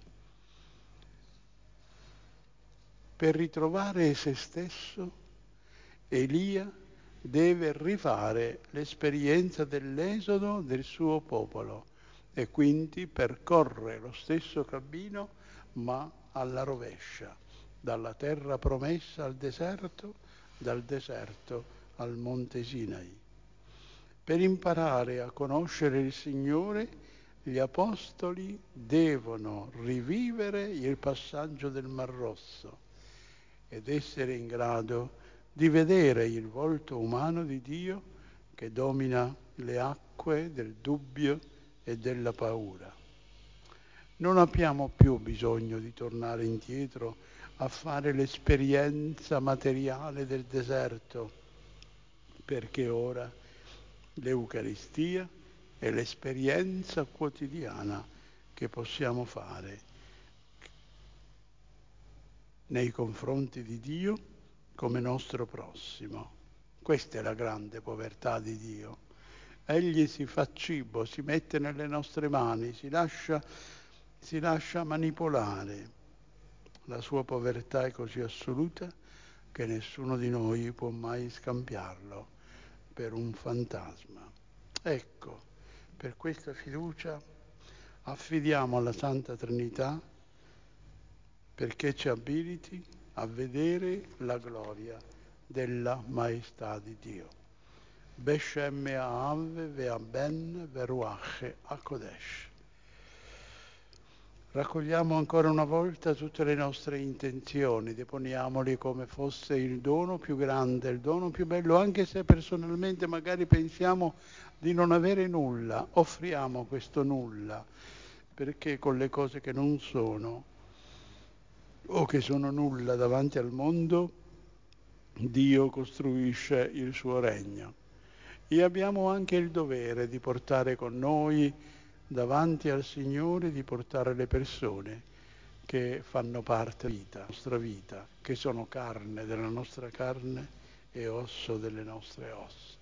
Per ritrovare se stesso, Elia deve rifare l'esperienza dell'esodo del suo popolo e quindi percorre lo stesso cammino ma alla rovescia, dalla terra promessa al deserto, dal deserto al monte Sinai. Per imparare a conoscere il Signore, gli apostoli devono rivivere il passaggio del Mar Rosso ed essere in grado di vedere il volto umano di Dio che domina le acque del dubbio e della paura. Non abbiamo più bisogno di tornare indietro a fare l'esperienza materiale del deserto, perché ora l'Eucaristia è l'esperienza quotidiana che possiamo fare nei confronti di Dio come nostro prossimo. Questa è la grande povertà di Dio. Egli si fa cibo, si mette nelle nostre mani, si lascia, si lascia manipolare. La sua povertà è così assoluta che nessuno di noi può mai scambiarlo per un fantasma. Ecco, per questa fiducia affidiamo alla Santa Trinità perché ci abiliti a vedere la gloria della maestà di Dio. Beshem Me'av Ve'aben Veruach HaKodesh. Raccogliamo ancora una volta tutte le nostre intenzioni, deponiamoli come fosse il dono più grande, il dono più bello, anche se personalmente magari pensiamo di non avere nulla, offriamo questo nulla, perché con le cose che non sono o che sono nulla davanti al mondo, Dio costruisce il suo regno. E abbiamo anche il dovere di portare con noi davanti al Signore, di portare le persone che fanno parte della vita, nostra vita, che sono carne della nostra carne e osso delle nostre ossa.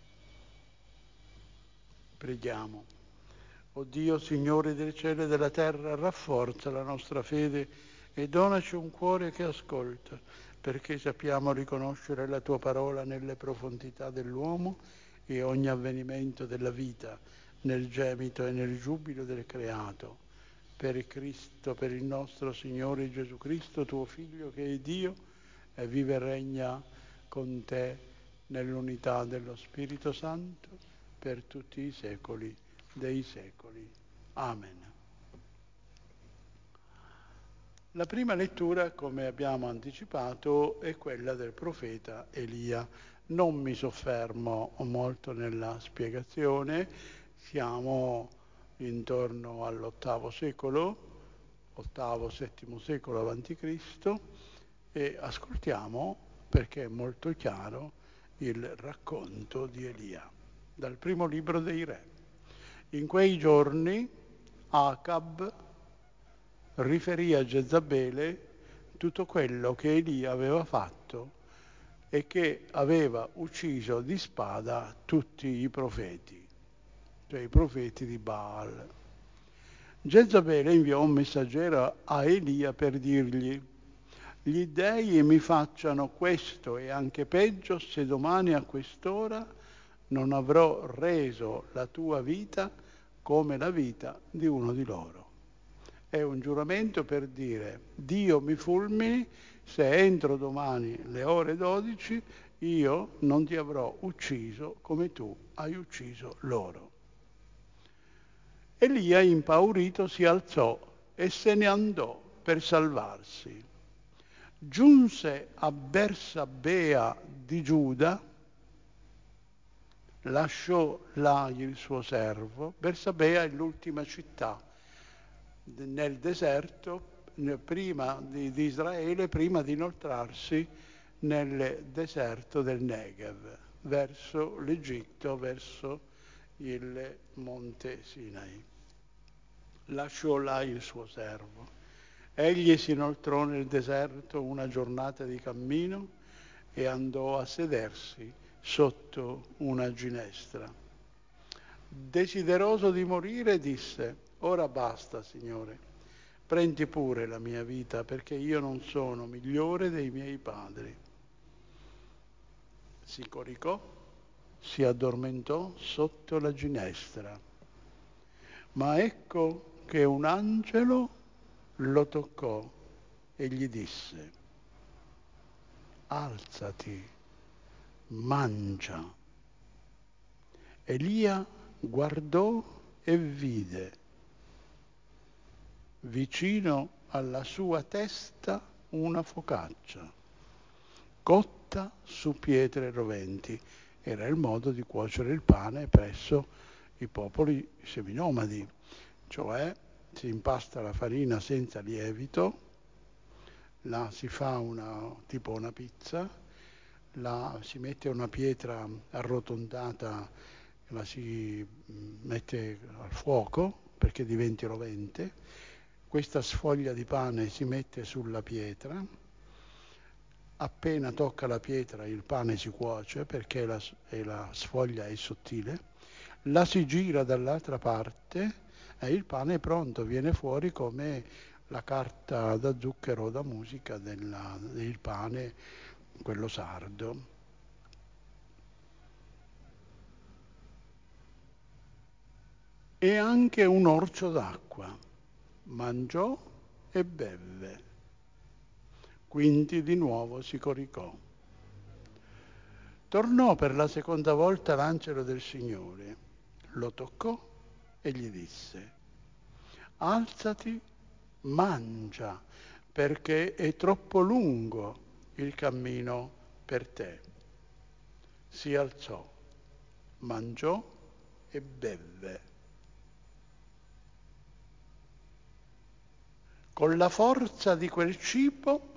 Preghiamo. O Dio, Signore del cielo e della terra, rafforza la nostra fede e donaci un cuore che ascolta, perché sappiamo riconoscere la tua parola nelle profondità dell'uomo e ogni avvenimento della vita, nel gemito e nel giubilo del creato. Per Cristo, per il nostro Signore Gesù Cristo, tuo Figlio, che è Dio e vive e regna con te nell'unità dello Spirito Santo per tutti i secoli dei secoli. Amen. La prima lettura, come abbiamo anticipato, è quella del profeta Elia. Non mi soffermo molto nella spiegazione, siamo intorno all'ottavo secolo, ottavo, settimo secolo avanti Cristo, e ascoltiamo, perché è molto chiaro, il racconto di Elia, dal primo libro dei Re. In quei giorni Acab riferì a Jezabele tutto quello che Elia aveva fatto e che aveva ucciso di spada tutti i profeti, cioè i profeti di Baal. Jezabele inviò un messaggero a Elia per dirgli: gli dèi mi facciano questo e anche peggio se domani a quest'ora non avrò reso la tua vita come la vita di uno di loro. È un giuramento per dire: Dio mi fulmini se entro domani le ore dodici io non ti avrò ucciso come tu hai ucciso loro. Elia, impaurito, si alzò e se ne andò per salvarsi. Giunse a Bersabea di Giuda, lasciò là il suo servo. Bersabea è l'ultima città nel deserto prima di, di Israele, prima di inoltrarsi nel deserto del Negev, verso l'Egitto, verso il monte Sinai. Lasciò là il suo servo. Egli si inoltrò nel deserto una giornata di cammino e andò a sedersi sotto una ginestra. Desideroso di morire, disse: ora basta, Signore, prendi pure la mia vita, perché io non sono migliore dei miei padri. Si coricò, si addormentò sotto la ginestra. Ma ecco che un angelo lo toccò e gli disse: alzati, mangia. Elia guardò e vide vicino alla sua testa una focaccia cotta su pietre roventi. Era il modo di cuocere il pane presso i popoli seminomadi, cioè si impasta la farina senza lievito, la si fa una, tipo una pizza, la si mette una pietra arrotondata, la si mette al fuoco perché diventi rovente, questa sfoglia di pane si mette sulla pietra, appena tocca la pietra il pane si cuoce perché la, e la sfoglia è sottile, la si gira dall'altra parte e il pane è pronto, viene fuori come la carta da zucchero da musica della, del pane, quello sardo. E anche un orcio d'acqua. Mangiò e bevve. Quindi di nuovo si coricò. Tornò per la seconda volta l'angelo del Signore, lo toccò e gli disse: alzati, mangia, perché è troppo lungo il cammino per te. Si alzò, mangiò e bevve. Con la forza di quel cibo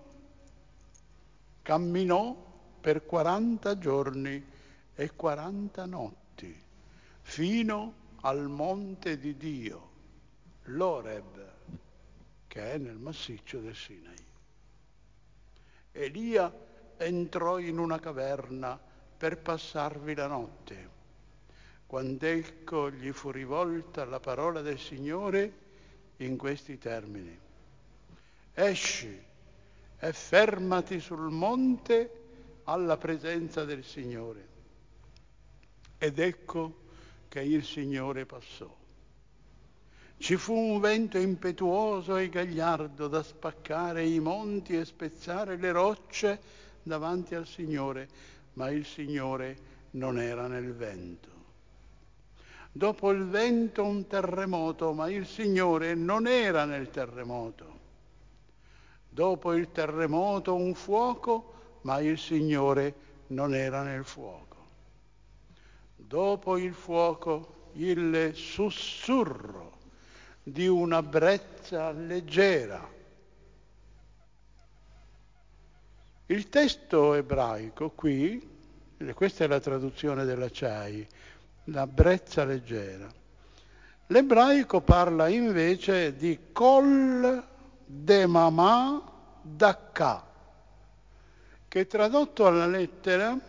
camminò per quaranta giorni e quaranta notti fino al monte di Dio, l'Oreb, che è nel massiccio del Sinai. Elia entrò in una caverna per passarvi la notte. Quando ecco gli fu rivolta la parola del Signore in questi termini: esci e fermati sul monte alla presenza del Signore. Ed ecco che il Signore passò. Ci fu un vento impetuoso e gagliardo da spaccare i monti e spezzare le rocce davanti al Signore, ma il Signore non era nel vento. Dopo il vento un terremoto, ma il Signore non era nel terremoto. Dopo il terremoto un fuoco, ma il Signore non era nel fuoco. Dopo il fuoco il sussurro di una brezza leggera. Il testo ebraico qui, e questa è la traduzione della C A I, la brezza leggera. L'ebraico parla invece di kol demamah dakka, che tradotto alla lettera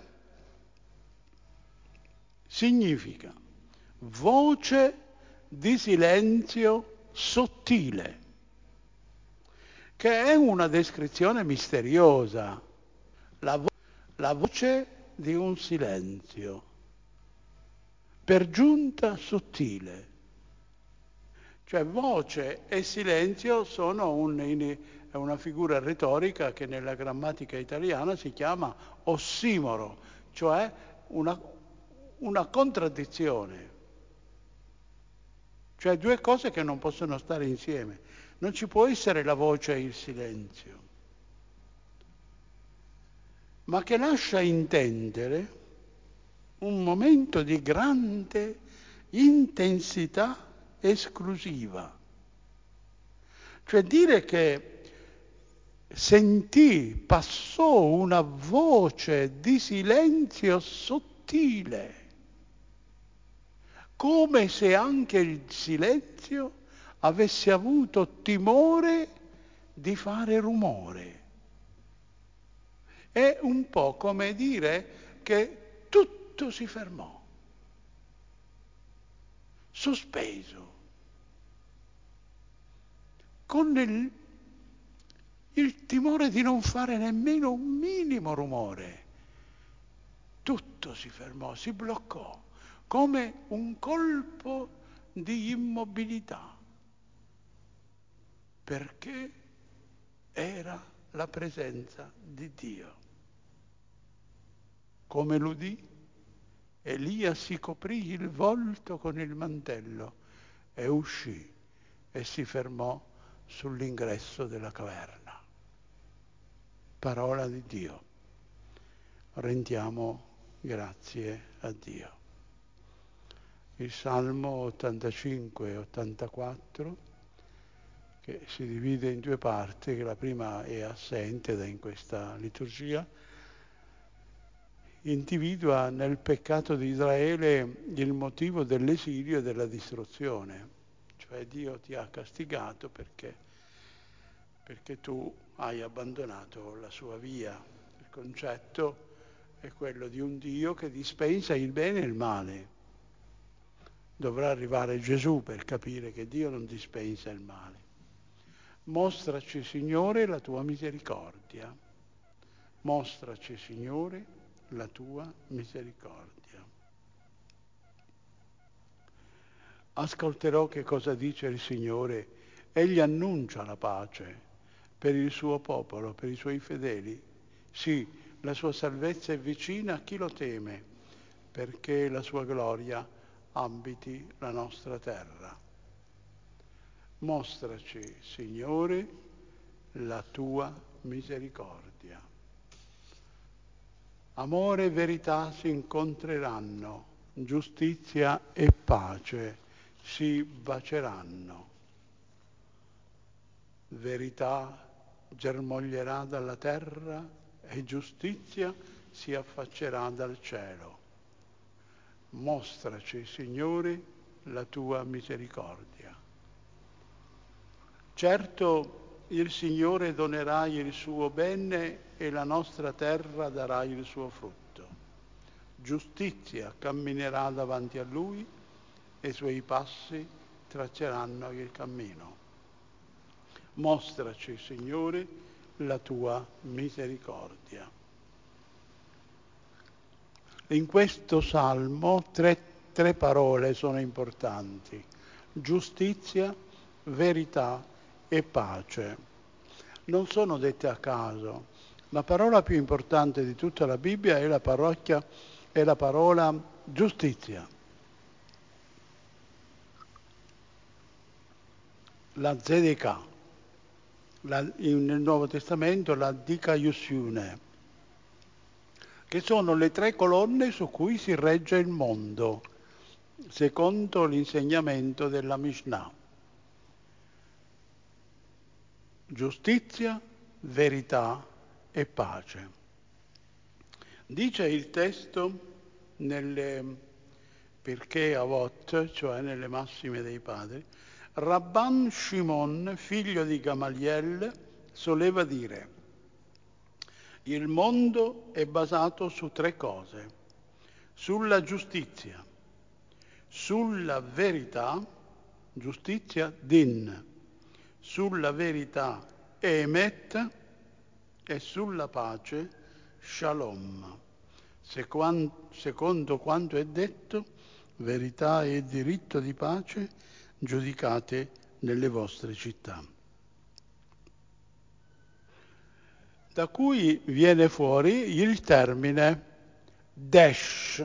significa voce di silenzio sottile, che è una descrizione misteriosa, la, vo- la voce di un silenzio, per giunta sottile. Cioè voce e silenzio sono un, in, è una figura retorica che nella grammatica italiana si chiama ossimoro, cioè una, una contraddizione. Cioè due cose che non possono stare insieme. Non ci può essere la voce e il silenzio, ma che lascia intendere un momento di grande intensità esclusiva. Cioè dire che sentì, passò una voce di silenzio sottile, come se anche il silenzio avesse avuto timore di fare rumore. È un po' come dire che tutto si fermò, sospeso, con il, il timore di non fare nemmeno un minimo rumore. Tutto si fermò, si bloccò, come un colpo di immobilità, perché era la presenza di Dio. Come l'udì, Elia si coprì il volto con il mantello e uscì e si fermò sull'ingresso della caverna. Parola di Dio. Rendiamo grazie a Dio. Il Salmo ottantacinque e ottantaquattro, che si divide in due parti, che la prima è assente da in questa liturgia, individua nel peccato di Israele il motivo dell'esilio e della distruzione. Cioè Dio ti ha castigato perché, perché tu hai abbandonato la sua via. Il concetto è quello di un Dio che dispensa il bene e il male. Dovrà arrivare Gesù per capire che Dio non dispensa il male. Mostraci, Signore, la tua misericordia. Mostraci, Signore, la tua misericordia. Ascolterò che cosa dice il Signore. Egli annuncia la pace per il suo popolo, per i suoi fedeli. Sì, la sua salvezza è vicina a chi lo teme, perché la sua gloria abiti la nostra terra. Mostraci, Signore, la tua misericordia. Amore e verità si incontreranno, giustizia e pace si baceranno. Verità germoglierà dalla terra e giustizia si affaccerà dal cielo. Mostraci, Signore, la tua misericordia. Certo, il Signore donerà il suo bene e la nostra terra darà il suo frutto. Giustizia camminerà davanti a Lui e i suoi passi tracceranno il cammino. Mostraci, Signore, la tua misericordia. In questo salmo tre, tre parole sono importanti: giustizia, verità e pace. Non sono dette a caso. La parola più importante di tutta la Bibbia è la, parrocchia, è la parola giustizia. La zedekah. la, in, nel Nuovo Testamento la dikaiosune, che sono le tre colonne su cui si regge il mondo, secondo l'insegnamento della Mishnah. Giustizia, verità e pace. Dice il testo nelle Pirkei Avot, cioè nelle Massime dei Padri, Rabban Shimon, figlio di Gamaliel, soleva dire: il mondo è basato su tre cose: sulla giustizia, sulla verità, giustizia din, sulla verità emet e sulla pace shalom. Secondo quanto è detto, verità e diritto di pace giudicate nelle vostre città. Da cui viene fuori il termine Desh,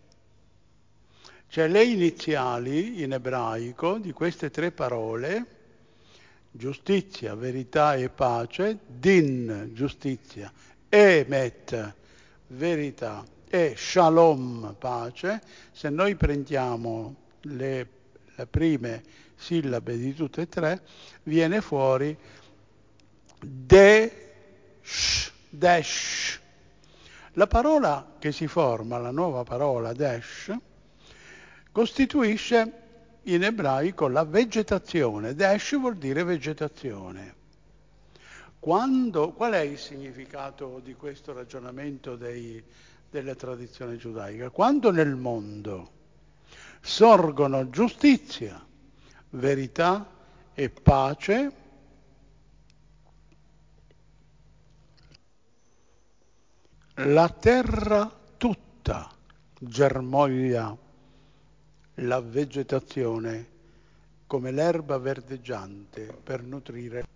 cioè le iniziali in ebraico di queste tre parole, giustizia, verità e pace, din, giustizia, emet, verità, e shalom, pace. Se noi prendiamo le, le prime sillabe di tutte e tre, viene fuori desh, desh. La parola che si forma, la nuova parola desh, costituisce in ebraico la vegetazione. Desh vuol dire vegetazione. Quando, qual è il significato di questo ragionamento dei, della tradizione giudaica? Quando nel mondo sorgono giustizia, verità e pace, la terra tutta germoglia la vegetazione come l'erba verdeggiante per nutrire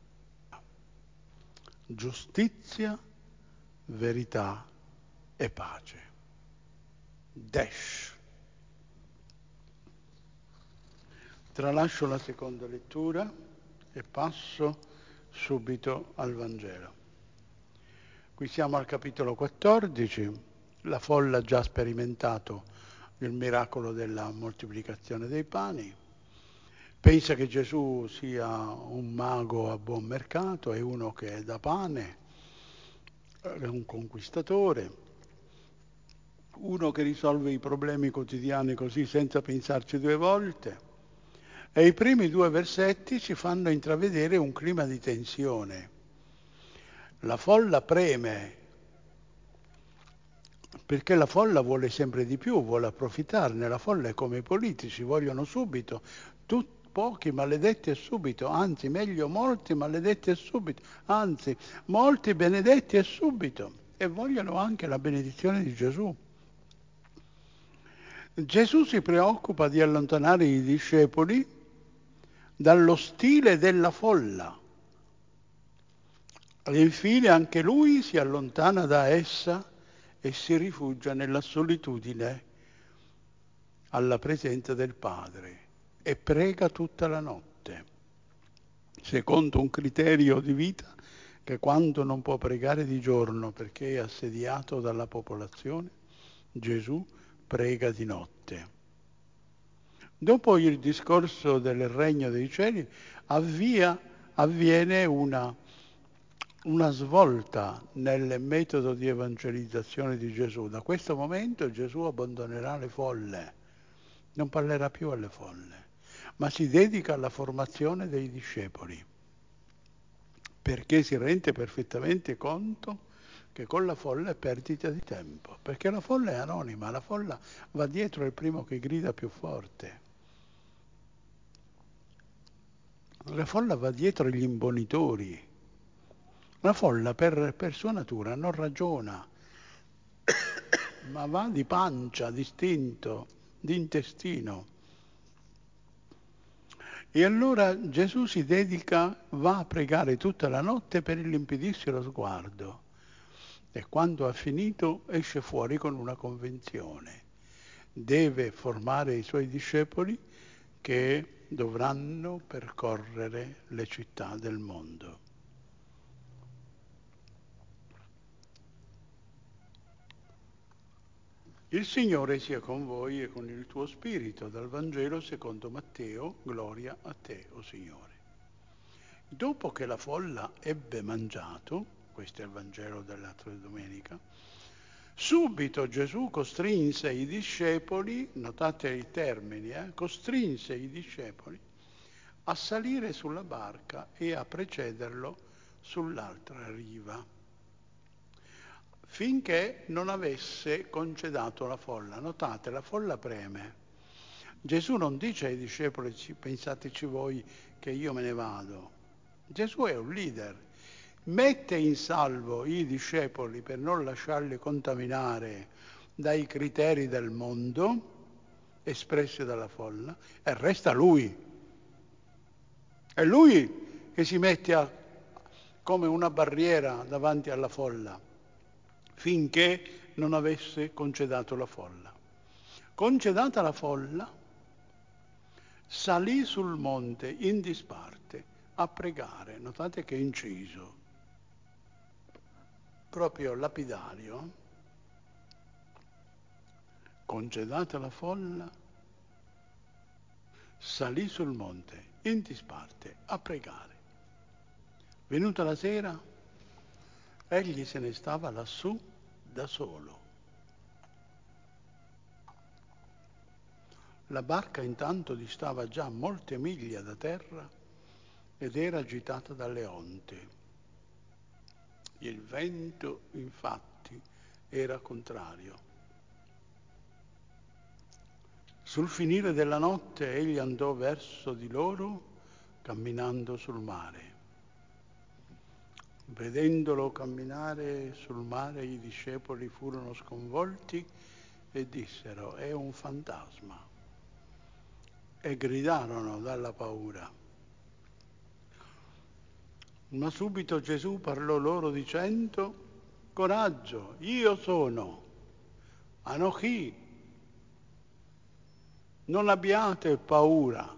giustizia, verità e pace. Desh. Tralascio la seconda lettura e passo subito al Vangelo. Qui siamo al capitolo quattordici, la folla ha già sperimentato il miracolo della moltiplicazione dei pani, pensa che Gesù sia un mago a buon mercato, è uno che dà pane, è un conquistatore, uno che risolve i problemi quotidiani così senza pensarci due volte. E i primi due versetti ci fanno intravedere un clima di tensione. La folla preme, perché la folla vuole sempre di più, vuole approfittarne. La folla è come i politici, vogliono subito, tutti pochi maledetti e subito, anzi meglio molti maledetti e subito, anzi molti benedetti e subito, e vogliono anche la benedizione di Gesù. Gesù si preoccupa di allontanare i discepoli dallo stile della folla e infine anche lui si allontana da essa e si rifugia nella solitudine alla presenza del Padre e prega tutta la notte, secondo un criterio di vita che quando non può pregare di giorno perché è assediato dalla popolazione, Gesù prega di notte. Dopo il discorso del regno dei cieli avvia, avviene una, una svolta nel metodo di evangelizzazione di Gesù. Da questo momento Gesù abbandonerà le folle, non parlerà più alle folle, ma si dedica alla formazione dei discepoli, perché si rende perfettamente conto che con la folla è perdita di tempo, perché la folla è anonima, la folla va dietro il primo che grida più forte. La folla va dietro gli imbonitori. La folla per, per sua natura non ragiona, ma va di pancia, di istinto, di intestino. E allora Gesù si dedica, va a pregare tutta la notte per impedirsi lo sguardo. E quando ha finito esce fuori con una convenzione. Deve formare i suoi discepoli che dovranno percorrere le città del mondo. Il Signore sia con voi e con il tuo spirito. Dal Vangelo secondo Matteo, gloria a te, o Signore. Dopo che la folla ebbe mangiato, questo è il Vangelo dell'altra domenica, subito Gesù costrinse i discepoli, notate i termini, eh, costrinse i discepoli a salire sulla barca e a precederlo sull'altra riva, finché non avesse concedato la folla. Notate, la folla preme. Gesù non dice ai discepoli, pensateci voi che io me ne vado. Gesù è un leader, mette in salvo i discepoli per non lasciarli contaminare dai criteri del mondo espressi dalla folla e resta lui. È lui che si mette a, come una barriera davanti alla folla finché non avesse concedato la folla. Concedata la folla, salì sul monte in disparte a pregare. Notate che è inciso, proprio lapidario. Concedata la folla, salì sul monte in disparte a pregare. Venuta la sera, egli se ne stava lassù da solo. La barca intanto distava già molte miglia da terra ed era agitata dalle onde. Il vento, infatti, era contrario. Sul finire della notte egli andò verso di loro camminando sul mare. Vedendolo camminare sul mare, i discepoli furono sconvolti e dissero: è un fantasma. E gridarono dalla paura. Ma subito Gesù parlò loro dicendo: coraggio, io sono, Anochi, non abbiate paura.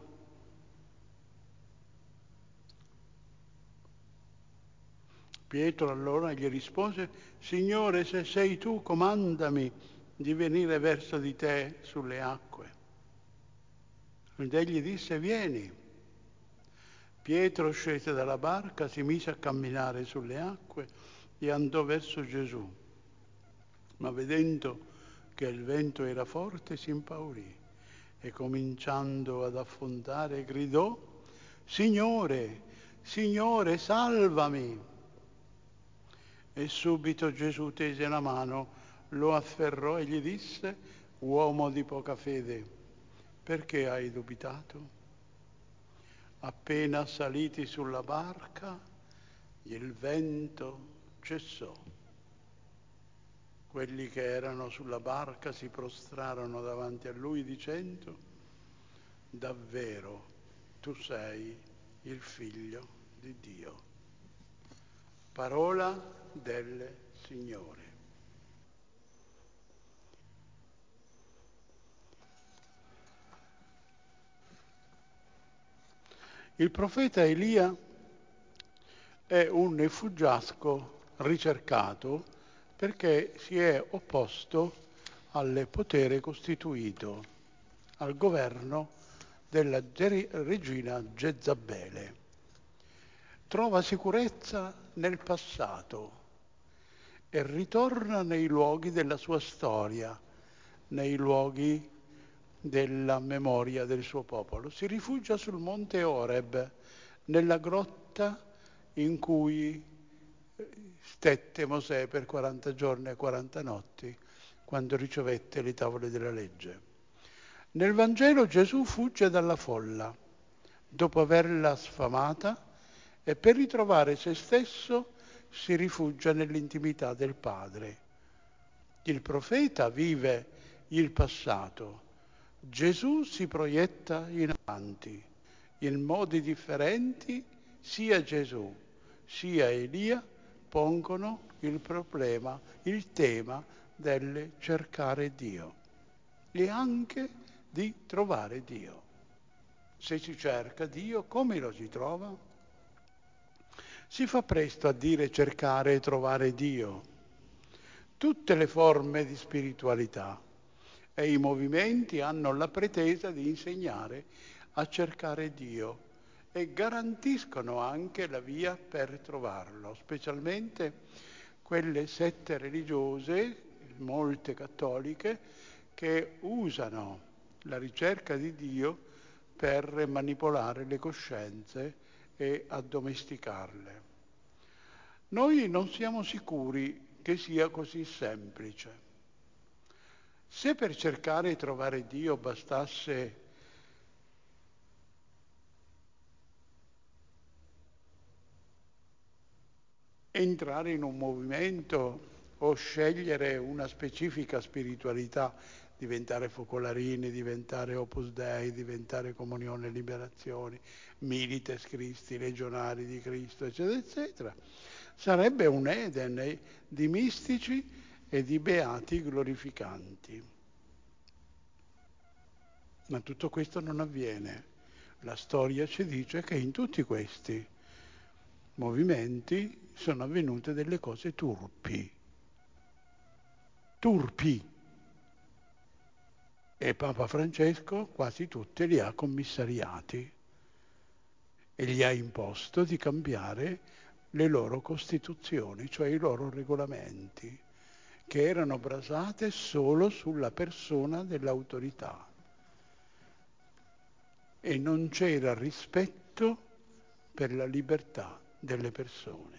Pietro allora gli rispose: Signore, se sei tu, comandami di venire verso di te sulle acque. Ed egli disse: vieni. Pietro scese dalla barca, si mise a camminare sulle acque e andò verso Gesù. Ma vedendo che il vento era forte, si impaurì e cominciando ad affondare gridò: Signore, Signore, salvami! E subito Gesù tese la mano, lo afferrò e gli disse: uomo di poca fede, perché hai dubitato? Appena saliti sulla barca, il vento cessò. Quelli che erano sulla barca si prostrarono davanti a lui dicendo: davvero tu sei il Figlio di Dio. Parola del Signore. Il profeta Elia è un fuggiasco ricercato perché si è opposto al potere costituito, al governo della regina Jezabele. Trova sicurezza nel passato e ritorna nei luoghi della sua storia, nei luoghi della memoria del suo popolo. Si rifugia sul monte Oreb, nella grotta in cui stette Mosè per quaranta giorni e quaranta notti, quando ricevette le tavole della legge. Nel Vangelo Gesù fugge dalla folla, dopo averla sfamata, e per ritrovare se stesso si rifugia nell'intimità del Padre. Il profeta vive il passato, Gesù si proietta in avanti. In modi differenti sia Gesù sia Elia pongono il problema, il tema del cercare Dio e anche di trovare Dio. Se si cerca Dio, come lo si trova? Si fa presto a dire cercare e trovare Dio. Tutte le forme di spiritualità, e i movimenti hanno la pretesa di insegnare a cercare Dio e garantiscono anche la via per trovarlo, specialmente quelle sette religiose, molte cattoliche, che usano la ricerca di Dio per manipolare le coscienze e addomesticarle. Noi non siamo sicuri che sia così semplice. Se per cercare di trovare Dio bastasse entrare in un movimento o scegliere una specifica spiritualità, diventare focolarini, diventare Opus Dei, diventare Comunione e Liberazione, Milites Christi, Legionari di Cristo, eccetera, eccetera, sarebbe un Eden di mistici e di beati glorificanti. Ma tutto questo non avviene. La storia ci dice che in tutti questi movimenti sono avvenute delle cose turpi. Turpi. E Papa Francesco quasi tutti li ha commissariati e gli ha imposto di cambiare le loro costituzioni, cioè i loro regolamenti, che erano basate solo sulla persona dell'autorità. E non c'era rispetto per la libertà delle persone.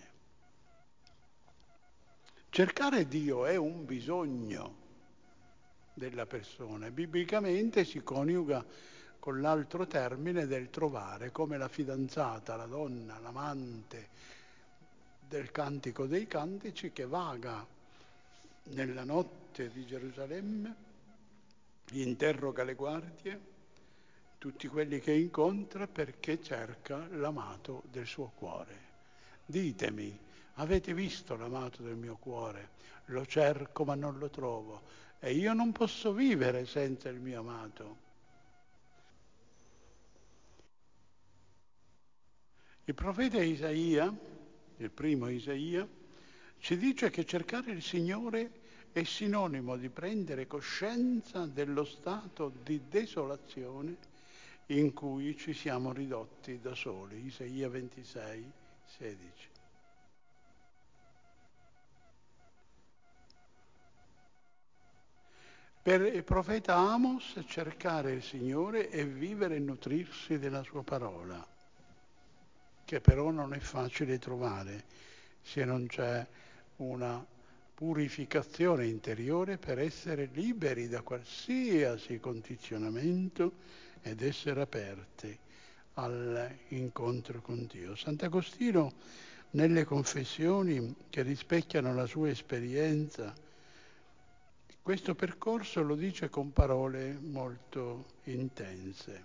Cercare Dio è un bisogno della persona. Biblicamente si coniuga con l'altro termine del trovare, come la fidanzata, la donna, l'amante del Cantico dei Cantici che vaga nella notte di Gerusalemme, interroga le guardie, tutti quelli che incontra perché cerca l'amato del suo cuore. Ditemi, avete visto l'amato del mio cuore? Lo cerco ma non lo trovo e io non posso vivere senza il mio amato. Il profeta Isaia, il primo Isaia, ci dice che cercare il Signore è sinonimo di prendere coscienza dello stato di desolazione in cui ci siamo ridotti da soli. Isaia ventisei, sedici. Per il profeta Amos cercare il Signore è vivere e nutrirsi della sua parola, che però non è facile trovare se non c'è una purificazione interiore per essere liberi da qualsiasi condizionamento ed essere aperti all'incontro con Dio. Sant'Agostino, nelle confessioni che rispecchiano la sua esperienza, questo percorso lo dice con parole molto intense.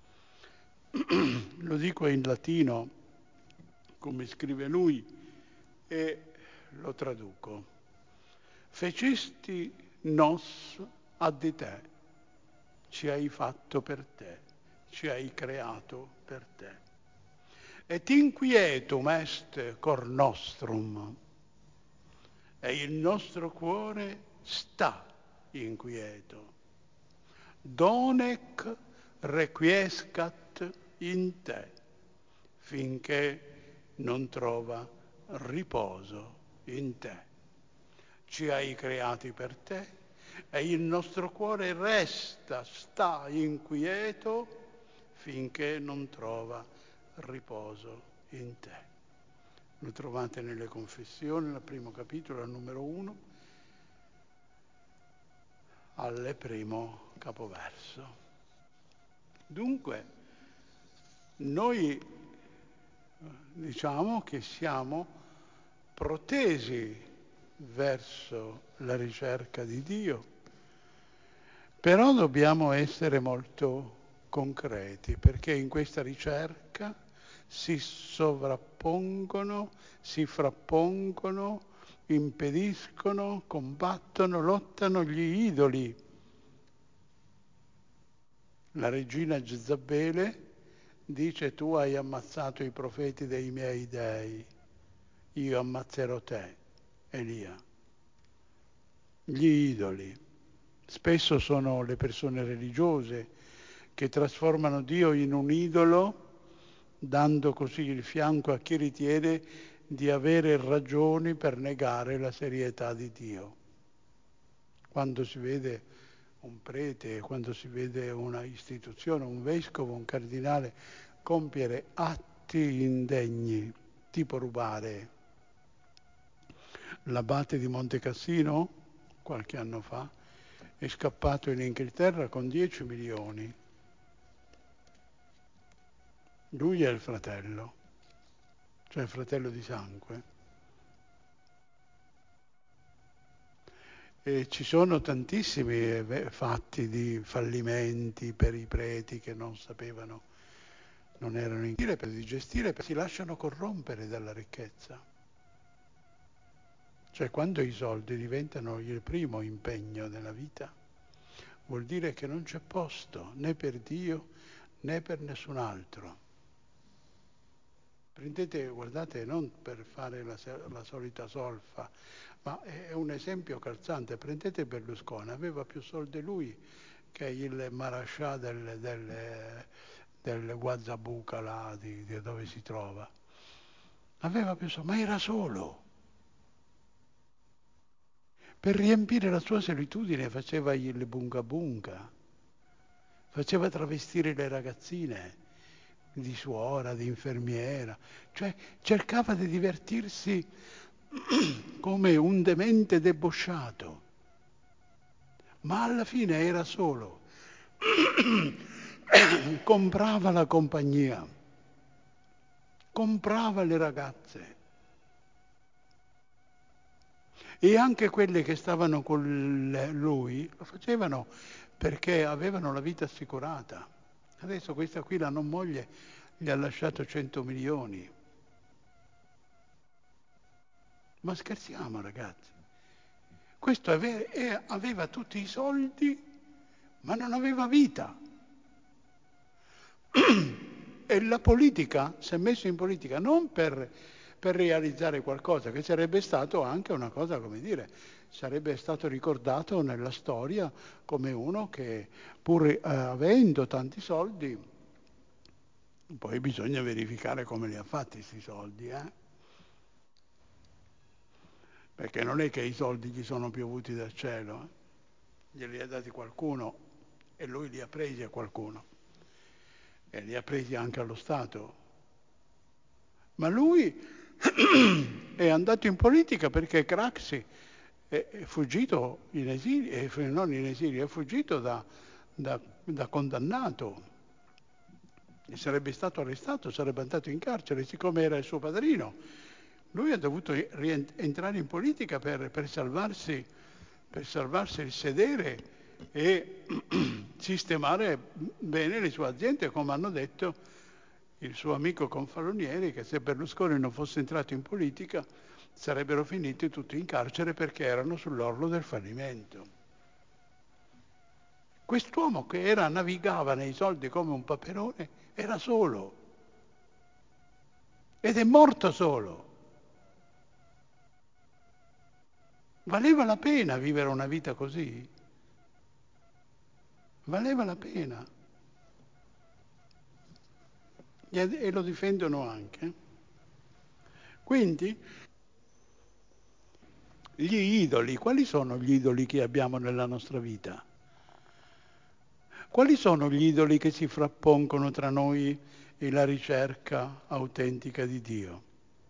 Lo dico in latino, come scrive lui, e lo traduco. Fecisti nos ad te, ci hai fatto per te, ci hai creato per te. Et inquietum est cor nostrum, e il nostro cuore sta inquieto. Donec requiescat in te, finché non trova riposo in te. Ci hai creati per te e il nostro cuore resta, sta inquieto finché non trova riposo in te. Lo trovate nelle Confessioni, nel primo capitolo, al numero uno, al primo capoverso. Dunque, noi diciamo che siamo protesi verso la ricerca di Dio, però dobbiamo essere molto concreti, perché in questa ricerca si sovrappongono, si frappongono, impediscono, combattono, lottano gli idoli. La regina Jezabele dice: tu hai ammazzato i profeti dei miei dei, io ammazzerò te, Elia. Gli idoli. Spesso sono le persone religiose che trasformano Dio in un idolo, dando così il fianco a chi ritiene di avere ragioni per negare la serietà di Dio. Quando si vede un prete, quando si vede una istituzione, un vescovo, un cardinale compiere atti indegni, tipo rubare. L'abate di Monte Cassino, qualche anno fa, è scappato in Inghilterra con dieci milioni. Lui è il fratello, cioè il fratello di sangue. E ci sono tantissimi eh, fatti di fallimenti per i preti che non sapevano, non erano in giro per di gestire, si lasciano corrompere dalla ricchezza. Cioè quando i soldi diventano il primo impegno della vita, vuol dire che non c'è posto né per Dio né per nessun altro. Prendete, guardate, non per fare la, la solita solfa, ma è un esempio calzante. Prendete Berlusconi, aveva più soldi lui che il Marascià del, del, del Guazzabuca là, di, di dove si trova. Aveva più soldi, ma era solo. Per riempire la sua solitudine faceva il bunga bunga, faceva travestire le ragazzine di suora, di infermiera, cioè cercava di divertirsi come un demente debosciato, ma alla fine era solo. Comprava la compagnia, comprava le ragazze e anche quelle che stavano con lui lo facevano perché avevano la vita assicurata. Adesso questa qui, la non moglie, gli ha lasciato cento milioni. Ma scherziamo, ragazzi. Questo ave- e aveva tutti i soldi, ma non aveva vita. E la politica si è messo in politica non per, per realizzare qualcosa, che sarebbe stato anche una cosa, come dire, sarebbe stato ricordato nella storia come uno che, pur eh, avendo tanti soldi, poi bisogna verificare come li ha fatti questi soldi, eh? Perché non è che i soldi gli sono piovuti dal cielo, eh? Glieli ha dati qualcuno e lui li ha presi a qualcuno e li ha presi anche allo Stato. Ma lui è andato in politica perché Craxi è, è fuggito in esilio, è, non in esilio, è fuggito da, da, da condannato. E sarebbe stato arrestato, sarebbe andato in carcere, siccome era il suo padrino. Lui ha dovuto entrare in politica per, per, salvarsi, per salvarsi il sedere e sistemare bene le sue aziende, come hanno detto il suo amico Confalonieri, che se Berlusconi non fosse entrato in politica sarebbero finiti tutti in carcere perché erano sull'orlo del fallimento. Quest'uomo che era, navigava nei soldi come un paperone era solo ed è morto solo. Valeva la pena vivere una vita così? Valeva la pena. E lo difendono anche. Quindi, gli idoli, quali sono gli idoli che abbiamo nella nostra vita? Quali sono gli idoli che si frappongono tra noi e la ricerca autentica di Dio?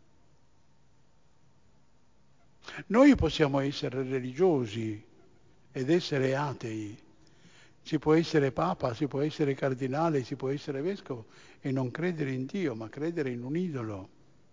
Noi possiamo essere religiosi ed essere atei. Si può essere papa, si può essere cardinale, si può essere vescovo e non credere in Dio, ma credere in un idolo.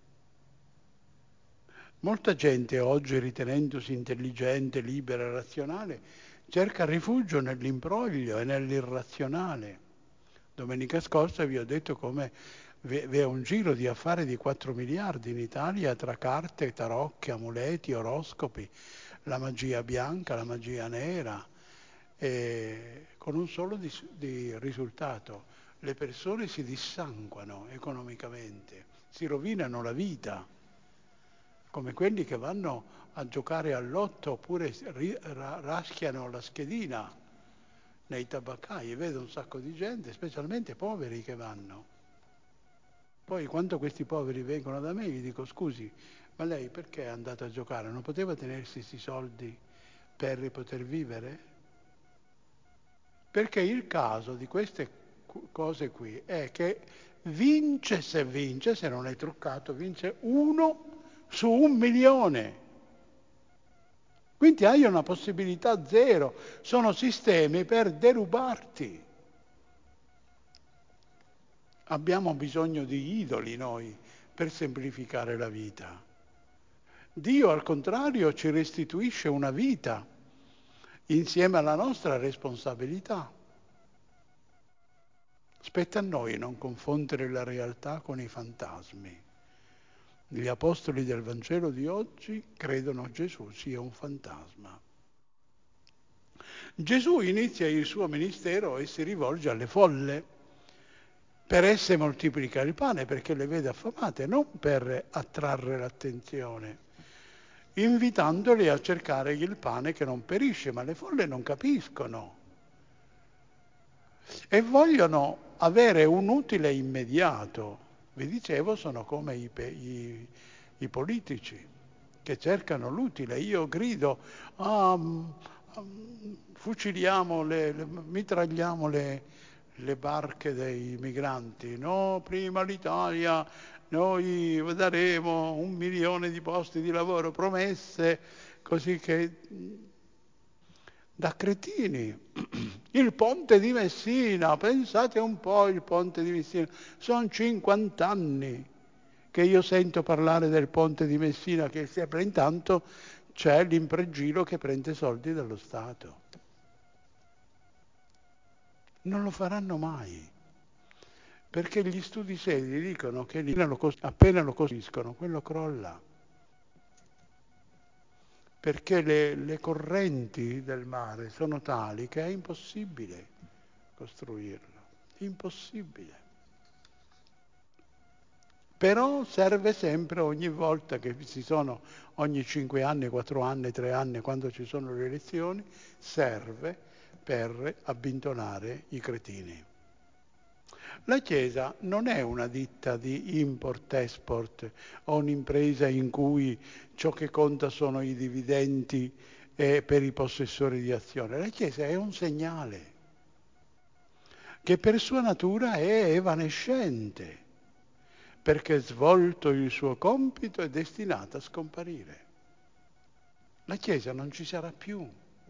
Molta gente oggi, ritenendosi intelligente, libera, razionale, cerca rifugio nell'imbroglio e nell'irrazionale. Domenica scorsa vi ho detto come vi è un giro di affari di quattro miliardi in Italia tra carte, tarocchi, amuleti, oroscopi, la magia bianca, la magia nera, e con un solo di, di risultato. Le persone si dissanguano economicamente, si rovinano la vita. come quelli che vanno a giocare al lotto oppure ri- ra- raschiano la schedina nei tabaccai. Vedo un sacco di gente, specialmente poveri, che vanno. Poi quando questi poveri vengono da me gli dico: scusi, ma lei perché è andata a giocare? Non poteva tenersi questi soldi per poter vivere? Perché il caso di queste cu- cose qui è che vince se vince, se non è truccato, vince uno su un milione. Quindi hai una possibilità zero. Sono sistemi per derubarti. Abbiamo bisogno di idoli noi per semplificare la vita. Dio, al contrario, ci restituisce una vita insieme alla nostra responsabilità. Spetta a noi non confondere la realtà con i fantasmi. Gli apostoli del Vangelo di oggi credono Gesù sia un fantasma. Gesù inizia il suo ministero e si rivolge alle folle. Per esse moltiplica il pane perché le vede affamate, non per attrarre l'attenzione, invitandoli a cercare il pane che non perisce, ma le folle non capiscono e vogliono avere un utile immediato. Vi dicevo, sono come i, i, i politici che cercano l'utile. Io grido, ah, fuciliamo, le, le, mitragliamo le, le barche dei migranti. No, prima l'Italia, noi daremo un milione di posti di lavoro, promesse, così che da cretini. Il ponte di Messina, pensate un po', il ponte di Messina, sono cinquanta anni che io sento parlare del ponte di Messina, che sempre intanto c'è l'impregilo che prende soldi dallo Stato. Non lo faranno mai, perché gli studi seri dicono che appena lo costruiscono, quello crolla. Perché le, le correnti del mare sono tali che è impossibile costruirlo, impossibile. Però serve sempre, ogni volta che ci sono, ogni cinque anni, quattro anni, tre anni, quando ci sono le elezioni, serve per abbindolare i cretini. La Chiesa non è una ditta di import-export o un'impresa in cui ciò che conta sono i dividendi eh, per i possessori di azione. La Chiesa è un segnale che per sua natura è evanescente, perché svolto il suo compito è destinata a scomparire. La Chiesa non ci sarà più.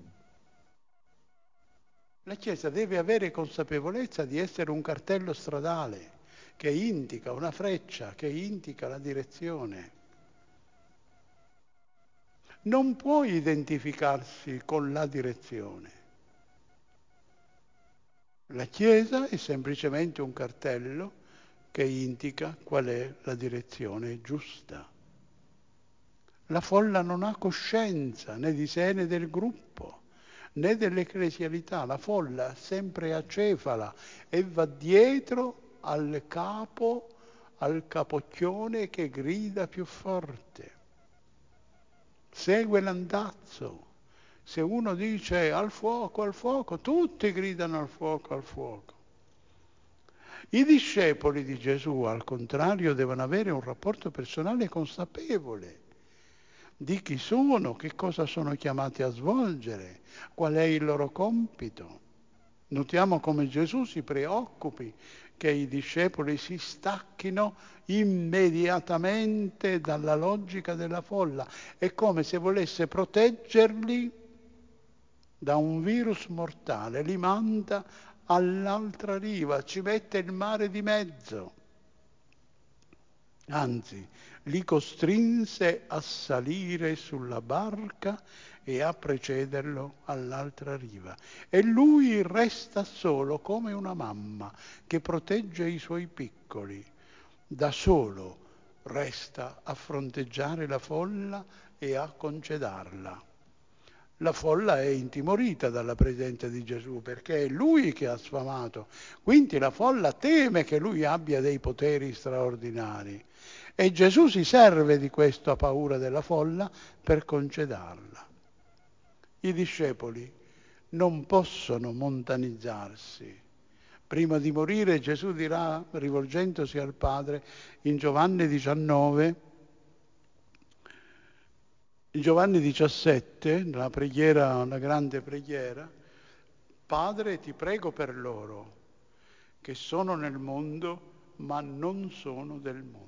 La Chiesa deve avere consapevolezza di essere un cartello stradale che indica una freccia, che indica la direzione. Non può identificarsi con la direzione. La Chiesa è semplicemente un cartello che indica qual è la direzione giusta. La folla non ha coscienza né di sé né del gruppo, né dell'ecclesialità. La folla sempre acefala e va dietro al capo, al capocchione che grida più forte. Segue l'andazzo. Se uno dice al fuoco, al fuoco, tutti gridano al fuoco, al fuoco. I discepoli di Gesù, al contrario, devono avere un rapporto personale consapevole di chi sono, che cosa sono chiamati a svolgere, qual è il loro compito. Notiamo come Gesù si preoccupi che i discepoli si stacchino immediatamente dalla logica della folla. È come se volesse proteggerli da un virus mortale, li manda all'altra riva, ci mette il mare di mezzo. Anzi, li costrinse a salire sulla barca e a precederlo all'altra riva. E lui resta solo come una mamma che protegge i suoi piccoli. Da solo resta a fronteggiare la folla e a concedarla. La folla è intimorita dalla presenza di Gesù perché è lui che ha sfamato. Quindi la folla teme che lui abbia dei poteri straordinari. E Gesù si serve di questa paura della folla per congedarla. I discepoli non possono montanizzarsi. Prima di morire Gesù dirà, rivolgendosi al Padre, in Giovanni diciannove, in Giovanni diciassette, nella preghiera, una grande preghiera, Padre, ti prego per loro, che sono nel mondo, ma non sono del mondo.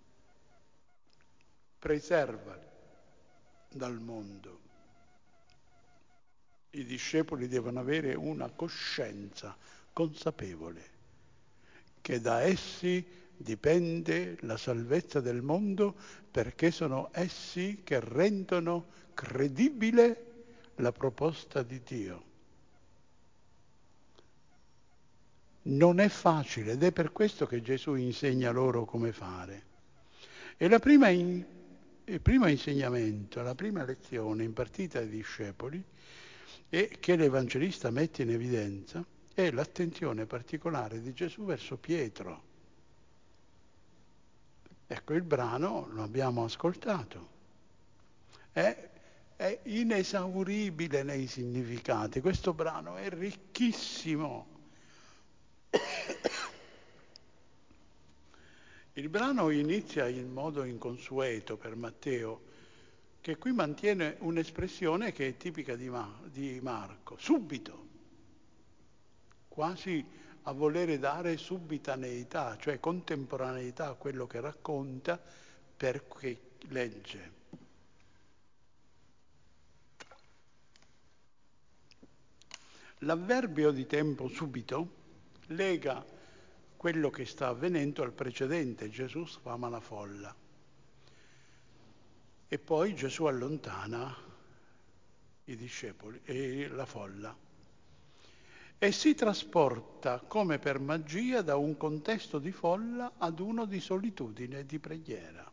Preservali dal mondo. I discepoli devono avere una coscienza consapevole che da essi dipende la salvezza del mondo, perché sono essi che rendono credibile la proposta di Dio. Non è facile ed è per questo che Gesù insegna loro come fare. E la prima in, il primo insegnamento, la prima lezione impartita ai discepoli e che l'Evangelista mette in evidenza è l'attenzione particolare di Gesù verso Pietro. Ecco, il brano lo abbiamo ascoltato. È, è inesauribile nei significati. Questo brano è ricchissimo. Il brano inizia in modo inconsueto per Matteo, che qui mantiene un'espressione che è tipica di, Ma- di Marco, subito, quasi a volere dare subitaneità, cioè contemporaneità a quello che racconta per chi legge. L'avverbio di tempo subito lega quello che sta avvenendo al precedente. Gesù sfama la folla e poi Gesù allontana i discepoli e la folla e si trasporta come per magia da un contesto di folla ad uno di solitudine e di preghiera.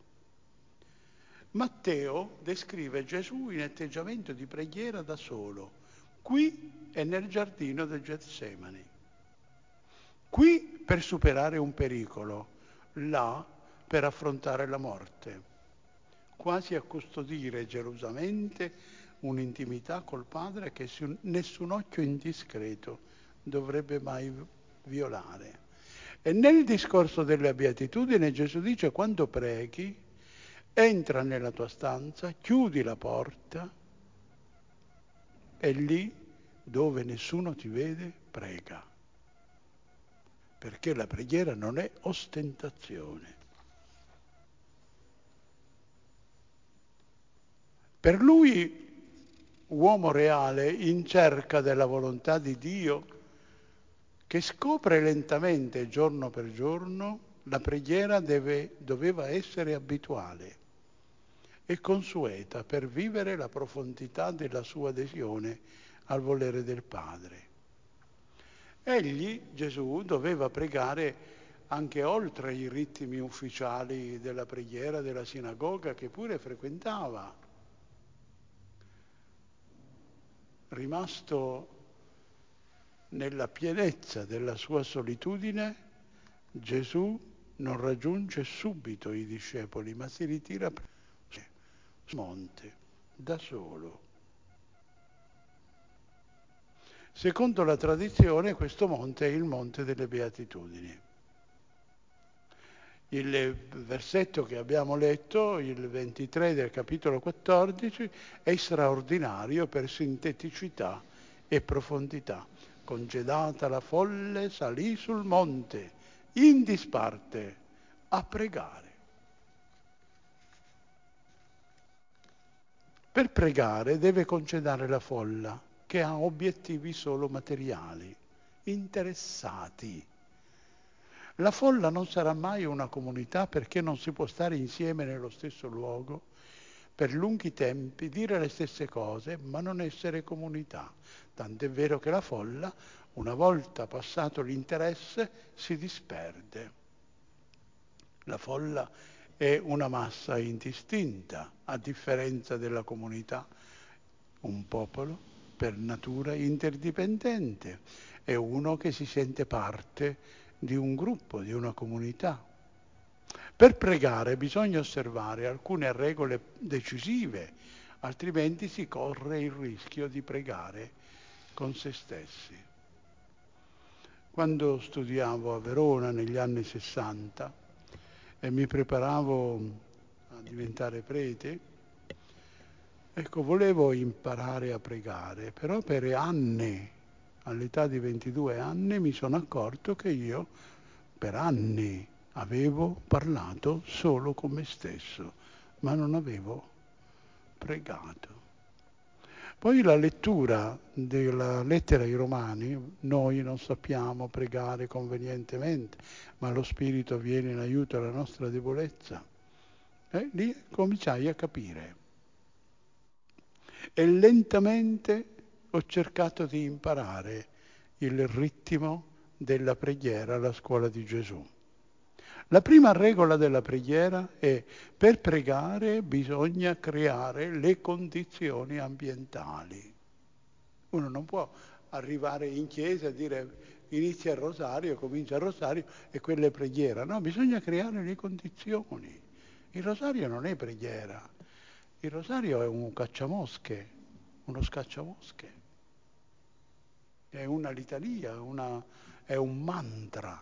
Matteo descrive Gesù in atteggiamento di preghiera da solo, qui e nel giardino del Getsemani. Qui per superare un pericolo, là per affrontare la morte, quasi a custodire gelosamente un'intimità col Padre che nessun occhio indiscreto dovrebbe mai violare. E nel discorso della beatitudine Gesù dice: quando preghi, entra nella tua stanza, chiudi la porta e lì dove nessuno ti vede, prega. Perché la preghiera non è ostentazione. Per lui, uomo reale, in cerca della volontà di Dio, che scopre lentamente giorno per giorno, la preghiera deve, doveva essere abituale e consueta per vivere la profondità della sua adesione al volere del Padre. Egli, Gesù, doveva pregare anche oltre i ritmi ufficiali della preghiera della sinagoga che pure frequentava. Rimasto nella pienezza della sua solitudine, Gesù non raggiunge subito i discepoli, ma si ritira sul monte, da solo. Secondo la tradizione, questo monte è il Monte delle Beatitudini. Il versetto che abbiamo letto, il ventitré del capitolo quattordici, è straordinario per sinteticità e profondità. Congedata la folle, salì sul monte, in disparte, a pregare. Per pregare deve concedere la folla, che ha obiettivi solo materiali, interessati. La folla non sarà mai una comunità perché non si può stare insieme nello stesso luogo per lunghi tempi, dire le stesse cose, ma non essere comunità. Tant'è vero che la folla, una volta passato l'interesse, si disperde. La folla è una massa indistinta, a differenza della comunità. Un popolo, per natura interdipendente, è uno che si sente parte di un gruppo, di una comunità. Per pregare bisogna osservare alcune regole decisive, altrimenti si corre il rischio di pregare con se stessi. Quando studiavo a Verona negli anni sessanta e mi preparavo a diventare prete, ecco, volevo imparare a pregare, però per anni, all'età di ventidue anni, mi sono accorto che io per anni avevo parlato solo con me stesso, ma non avevo pregato. Poi la lettura della lettera ai Romani, noi non sappiamo pregare convenientemente, ma lo Spirito viene in aiuto alla nostra debolezza. E lì cominciai a capire. E lentamente ho cercato di imparare il ritmo della preghiera alla scuola di Gesù. La prima regola della preghiera è: per pregare bisogna creare le condizioni ambientali. Uno non può arrivare in chiesa e dire inizia il rosario, comincia il rosario e quella è preghiera. No, bisogna creare le condizioni. Il rosario non è preghiera, il rosario è un cacciamosche, uno scacciamosche, è una litania, una, è un mantra.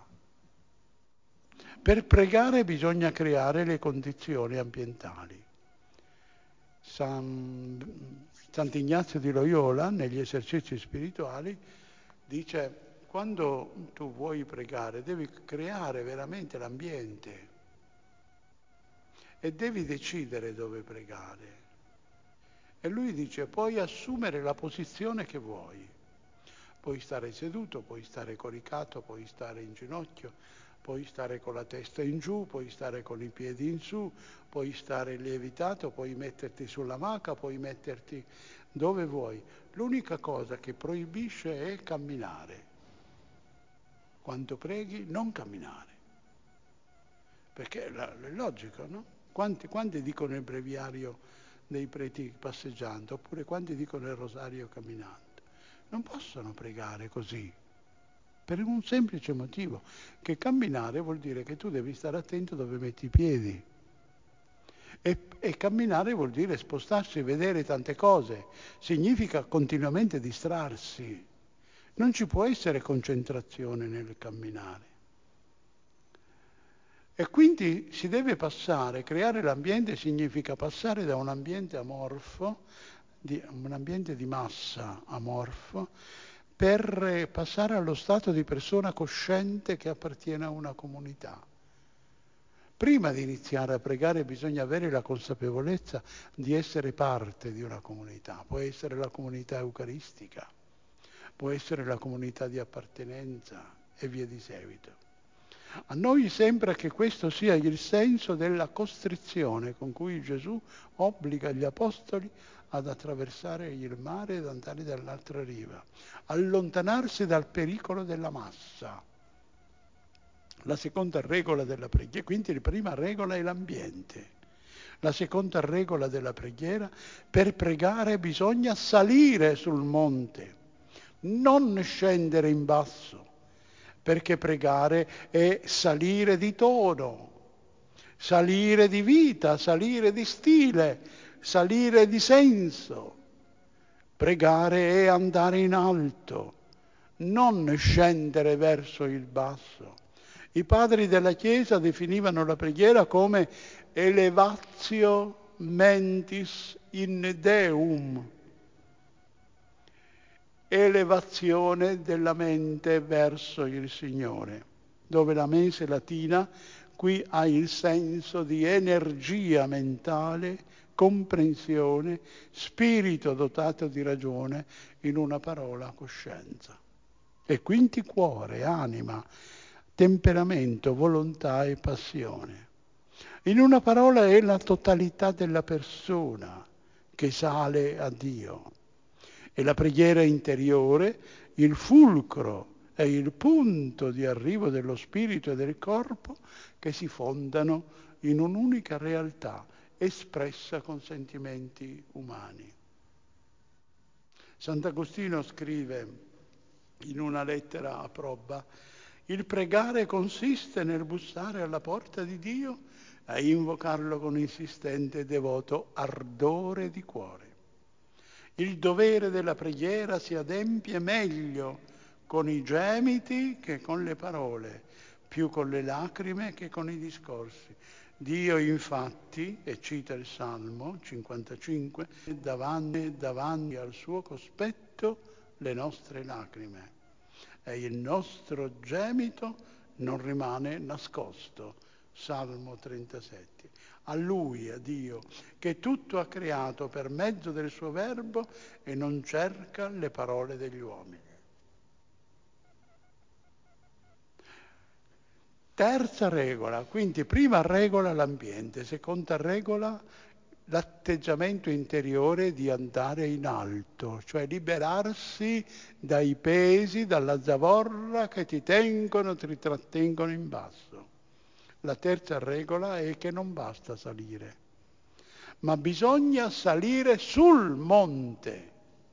Per pregare bisogna creare le condizioni ambientali. San, Sant'Ignazio di Loyola, negli esercizi spirituali, dice: quando tu vuoi pregare devi creare veramente l'ambiente e devi decidere dove pregare. E lui dice: puoi assumere la posizione che vuoi. Puoi stare seduto, puoi stare coricato, puoi stare in ginocchio, puoi stare con la testa in giù, puoi stare con i piedi in su, puoi stare lievitato, puoi metterti sulla maca, puoi metterti dove vuoi. L'unica cosa che proibisce è camminare. Quando preghi, non camminare. Perché è logico, no? Quanti, quanti dicono il breviario dei preti passeggiando, oppure quanti dicono il rosario camminando? Non possono pregare così, per un semplice motivo, che camminare vuol dire che tu devi stare attento dove metti i piedi. E, e camminare vuol dire spostarsi, vedere tante cose, significa continuamente distrarsi. Non ci può essere concentrazione nel camminare. E quindi si deve passare, creare l'ambiente significa passare da un ambiente amorfo, di, un ambiente di massa amorfo, per passare allo stato di persona cosciente che appartiene a una comunità. Prima di iniziare a pregare bisogna avere la consapevolezza di essere parte di una comunità. Può essere la comunità eucaristica, può essere la comunità di appartenenza e via di seguito. A noi sembra che questo sia il senso della costrizione con cui Gesù obbliga gli apostoli ad attraversare il mare ed andare dall'altra riva, allontanarsi dal pericolo della massa. La seconda regola della preghiera, quindi la prima regola è l'ambiente. La seconda regola della preghiera: per pregare bisogna salire sul monte, non scendere in basso. Perché pregare è salire di tono, salire di vita, salire di stile, salire di senso. Pregare è andare in alto, non scendere verso il basso. I padri della Chiesa definivano la preghiera come elevatio mentis in Deum, elevazione della mente verso il Signore, dove la mensa latina qui ha il senso di energia mentale, comprensione, spirito dotato di ragione, in una parola coscienza. E quindi cuore, anima, temperamento, volontà e passione. In una parola è la totalità della persona che sale a Dio. E la preghiera interiore, il fulcro e il punto di arrivo dello spirito e del corpo che si fondano in un'unica realtà espressa con sentimenti umani. Sant'Agostino scrive in una lettera a Probba: il pregare consiste nel bussare alla porta di Dio a invocarlo con insistente e devoto ardore di cuore. Il dovere della preghiera si adempie meglio con i gemiti che con le parole, più con le lacrime che con i discorsi. Dio infatti, e cita il Salmo cinquantacinque, davanti, davanti al suo cospetto le nostre lacrime e il nostro gemito non rimane nascosto. Salmo trentasette. A Lui, a Dio, che tutto ha creato per mezzo del suo verbo e non cerca le parole degli uomini. Terza regola, quindi prima regola l'ambiente, seconda regola l'atteggiamento interiore di andare in alto, cioè liberarsi dai pesi, dalla zavorra che ti tengono, ti trattengono in basso. La terza regola è che non basta salire, ma bisogna salire sul monte.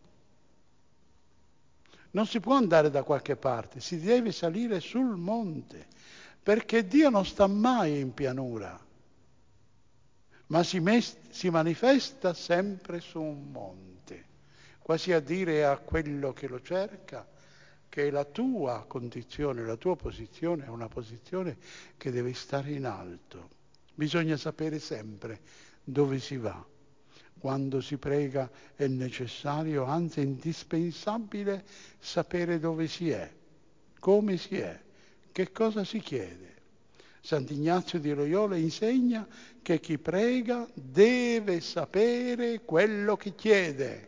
Non si può andare da qualche parte, si deve salire sul monte, perché Dio non sta mai in pianura, ma si, mes- si manifesta sempre su un monte, quasi a dire a quello che lo cerca che la tua condizione, la tua posizione è una posizione che deve stare in alto. Bisogna sapere sempre dove si va. Quando si prega è necessario, anzi indispensabile, sapere dove si è, come si è, che cosa si chiede. Sant'Ignazio di Loyola insegna che chi prega deve sapere quello che chiede.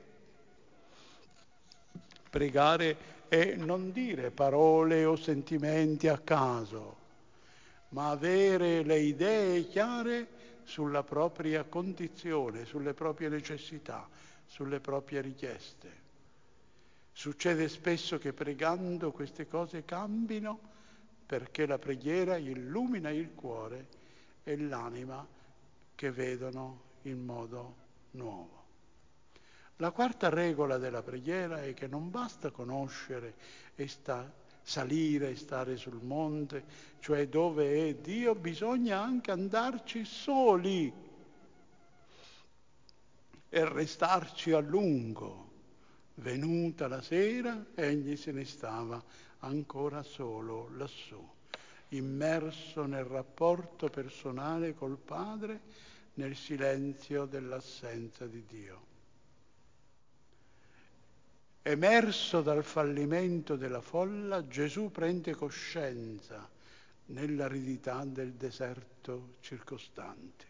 Pregare è non dire parole o sentimenti a caso, ma avere le idee chiare sulla propria condizione, sulle proprie necessità, sulle proprie richieste. Succede spesso che pregando queste cose cambino perché la preghiera illumina il cuore e l'anima che vedono in modo nuovo. La quarta regola della preghiera è che non basta conoscere e sta, salire e stare sul monte, cioè dove è Dio, bisogna anche andarci soli e restarci a lungo. Venuta la sera, egli se ne stava ancora solo lassù, immerso nel rapporto personale col Padre, nel silenzio dell'assenza di Dio. Emerso dal fallimento della folla, Gesù prende coscienza nell'aridità del deserto circostante.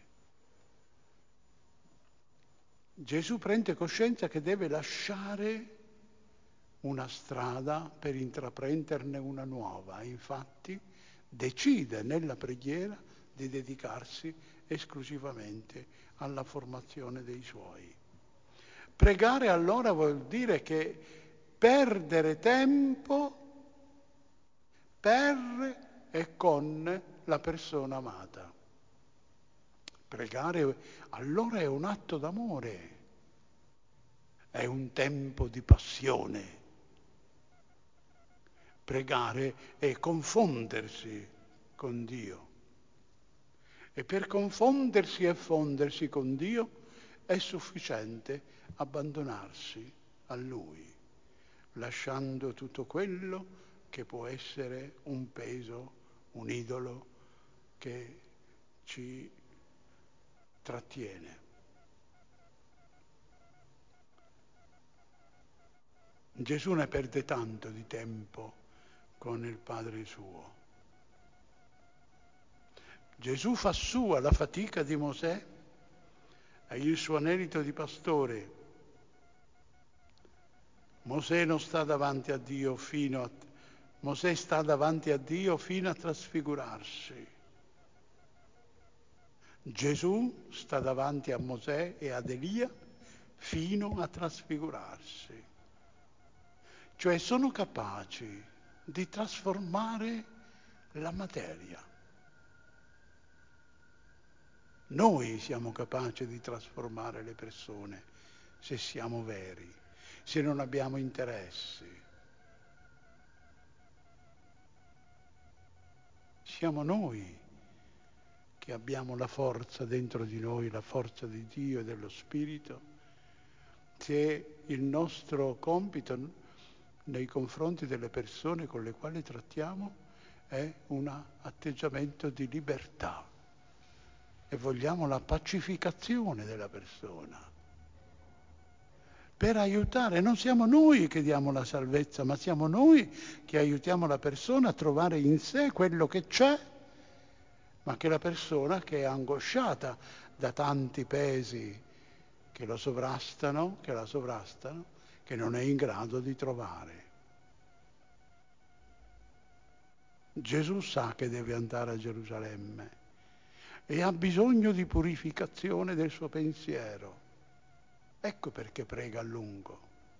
Gesù prende coscienza che deve lasciare una strada per intraprenderne una nuova. Infatti decide nella preghiera di dedicarsi esclusivamente alla formazione dei suoi. Pregare allora vuol dire che perdere tempo per e con la persona amata. Pregare allora è un atto d'amore, è un tempo di passione. Pregare è confondersi con Dio. E per confondersi e fondersi con Dio è sufficiente abbandonarsi a Lui, lasciando tutto quello che può essere un peso, un idolo che ci trattiene. Gesù ne perde tanto di tempo con il Padre suo. Gesù fa sua la fatica di Mosè e il suo anelito di pastore. Mosè non sta davanti a Dio fino a Mosè sta davanti a Dio fino a trasfigurarsi. Gesù sta davanti a Mosè e ad Elia fino a trasfigurarsi. Cioè sono capaci di trasformare la materia. Noi siamo capaci di trasformare le persone se siamo veri, se non abbiamo interessi. Siamo noi che abbiamo la forza dentro di noi, la forza di Dio e dello Spirito, se il nostro compito nei confronti delle persone con le quali trattiamo è un atteggiamento di libertà e vogliamo la pacificazione della persona per aiutare. Non siamo noi che diamo la salvezza, ma siamo noi che aiutiamo la persona a trovare in sé quello che c'è, ma che la persona che è angosciata da tanti pesi che lo sovrastano, che la sovrastano, che non è in grado di trovare. Gesù sa che deve andare a Gerusalemme e ha bisogno di purificazione del suo pensiero. Ecco perché prega a lungo.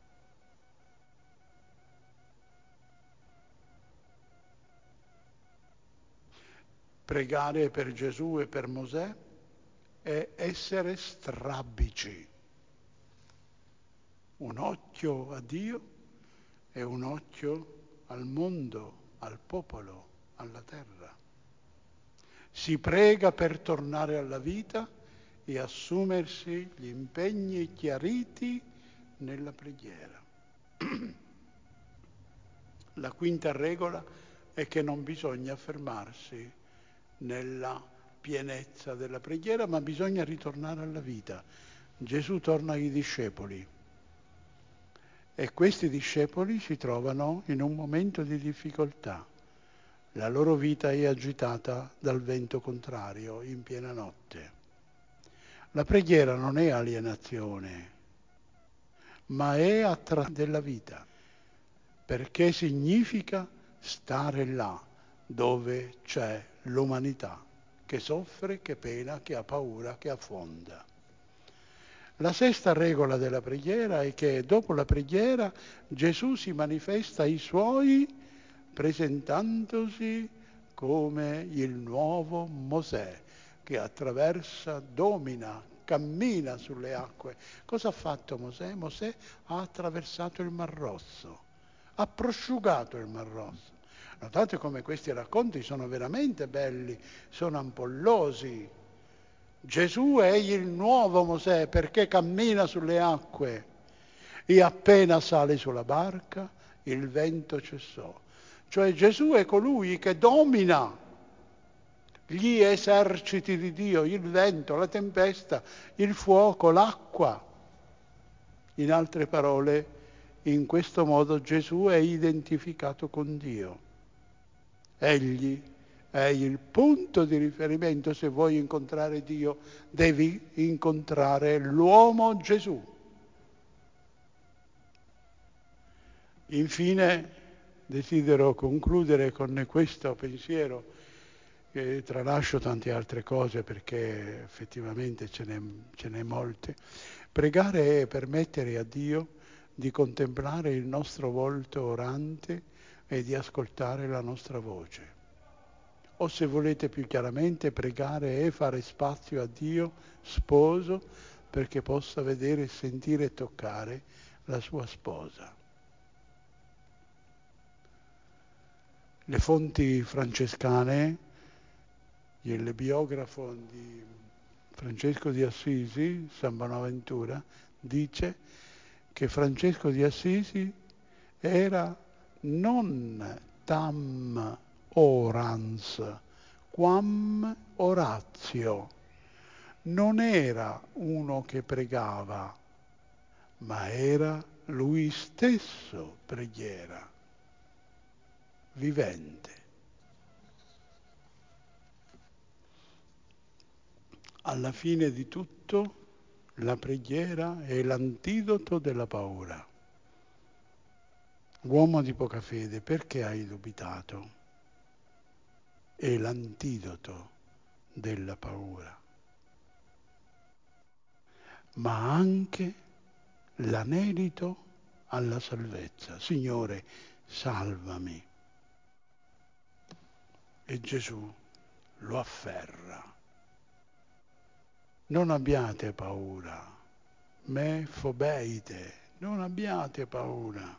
Pregare per Gesù e per Mosè è essere strabici. Un occhio a Dio e un occhio al mondo, al popolo, alla terra. Si prega per tornare alla vita e assumersi gli impegni chiariti nella preghiera. La quinta regola è che non bisogna fermarsi nella pienezza della preghiera, ma bisogna ritornare alla vita. Gesù torna ai discepoli e questi discepoli si trovano in un momento di difficoltà. La loro vita è agitata dal vento contrario in piena notte. La preghiera non è alienazione, ma è attrazione della vita, perché significa stare là dove c'è l'umanità che soffre, che pena, che ha paura, che affonda. La sesta regola della preghiera è che dopo la preghiera Gesù si manifesta ai suoi presentandosi come il nuovo Mosè che attraversa, domina, cammina sulle acque. Cosa ha fatto Mosè? Mosè ha attraversato il Mar Rosso, ha prosciugato il Mar Rosso. Notate come questi racconti sono veramente belli, sono ampollosi. Gesù è il nuovo Mosè perché cammina sulle acque e appena sale sulla barca il vento cessò. Cioè Gesù è colui che domina gli eserciti di Dio, il vento, la tempesta, il fuoco, l'acqua. In altre parole, in questo modo Gesù è identificato con Dio. Egli è il punto di riferimento. Se vuoi incontrare Dio, devi incontrare l'uomo Gesù. Infine, desidero concludere con questo pensiero, che tralascio tante altre cose perché effettivamente ce n'è, ce n'è molte. Pregare è permettere a Dio di contemplare il nostro volto orante e di ascoltare la nostra voce. O se volete più chiaramente, pregare è fare spazio a Dio, sposo, perché possa vedere, sentire e toccare la sua sposa. Le fonti francescane, il biografo di Francesco di Assisi, San Bonaventura, dice che Francesco di Assisi era non tam orans, quam oratio. Non era uno che pregava, ma era lui stesso preghiera, vivente. Alla fine di tutto, la preghiera è l'antidoto della paura. Uomo di poca fede, perché hai dubitato? È l'antidoto della paura, ma anche l'anelito alla salvezza. Signore, salvami. E Gesù lo afferra. Non abbiate paura, me fobeite, non abbiate paura.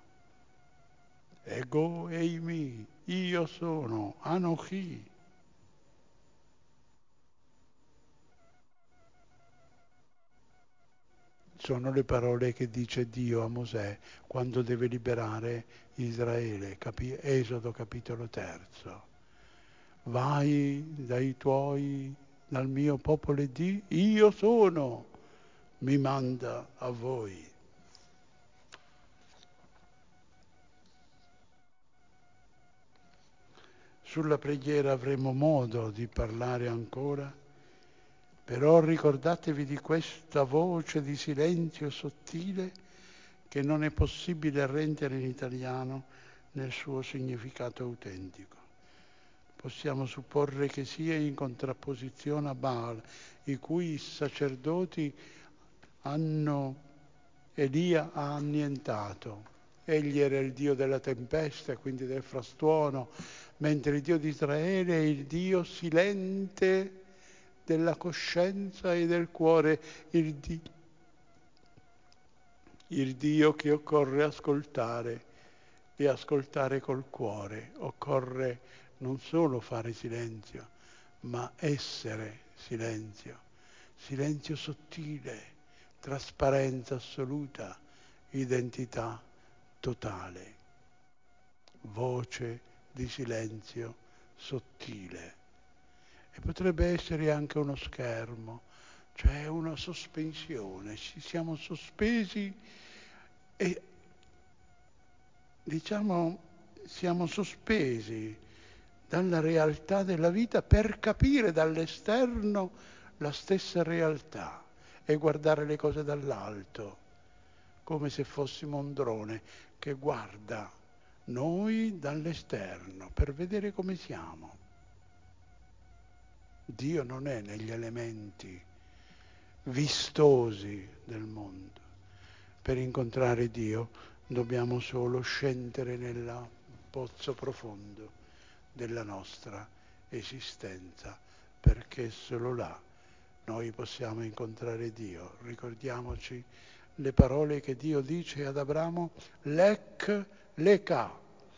Ego eimi, io sono, Anochi. Sono le parole che dice Dio a Mosè quando deve liberare Israele, capi- Esodo capitolo terzo. Vai dai tuoi, dal mio popolo e di, io sono, mi manda a voi. Sulla preghiera avremo modo di parlare ancora, però ricordatevi di questa voce di silenzio sottile che non è possibile rendere in italiano nel suo significato autentico. Possiamo supporre che sia in contrapposizione a Baal, i cui sacerdoti hanno Elia ha annientato. Egli era il Dio della tempesta, quindi del frastuono, mentre il Dio di Israele è il Dio silente della coscienza e del cuore, il Dio, il Dio che occorre ascoltare e ascoltare col cuore. Occorre non solo fare silenzio, ma essere silenzio, silenzio sottile, trasparenza assoluta, identità totale, voce di silenzio sottile. E potrebbe essere anche uno schermo, cioè una sospensione, ci siamo sospesi e diciamo siamo sospesi dalla realtà della vita per capire dall'esterno la stessa realtà e guardare le cose dall'alto, come se fossimo un drone che guarda noi dall'esterno per vedere come siamo. Dio non è negli elementi vistosi del mondo. Per incontrare Dio dobbiamo solo scendere nel pozzo profondo della nostra esistenza, perché solo là noi possiamo incontrare Dio. Ricordiamoci le parole che Dio dice ad Abramo, lec leca,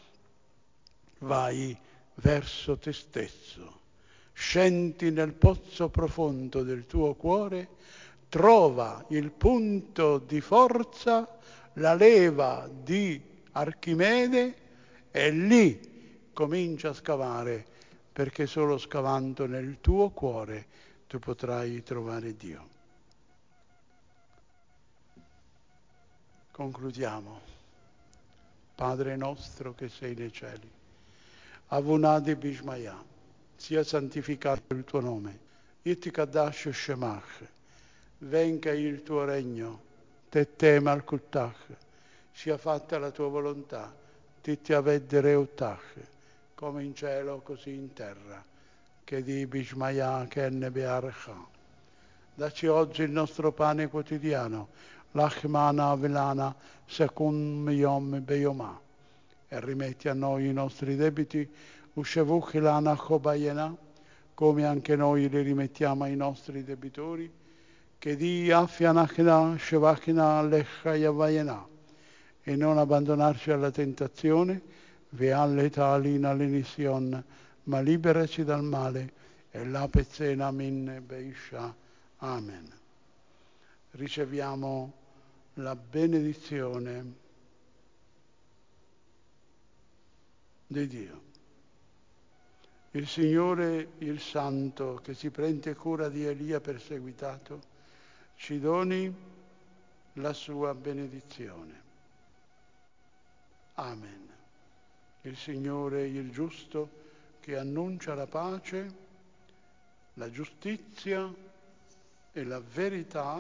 vai verso te stesso, scendi nel pozzo profondo del tuo cuore, trova il punto di forza, la leva di Archimede e lì comincia a scavare, perché solo scavando nel tuo cuore tu potrai trovare Dio. Concludiamo. Padre nostro che sei nei cieli, Avunadi Bishmaya, sia santificato il tuo nome, Itikadash Shemach, venga il tuo regno, Tette Malkuttach, sia fatta la tua volontà, Titti Avedere Uttach, come in cielo così in terra, che di Bishmaya che ne bearcha. Dacci oggi il nostro pane quotidiano, l'achmana avilana secum yom beyoma, e rimetti a noi i nostri debiti, uscevuch lana chobayena, come anche noi li rimettiamo ai nostri debitori, che di affianachna shevachna lechayavayena, e non abbandonarci alla tentazione, vealle talina l'inision, ma liberaci dal male, e la pezzena minne beisha. Amen. Riceviamo la benedizione di Dio. Il Signore, il Santo, che si prende cura di Elia perseguitato, ci doni la sua benedizione. Amen. Il Signore, il giusto, che annuncia la pace, la giustizia e la verità,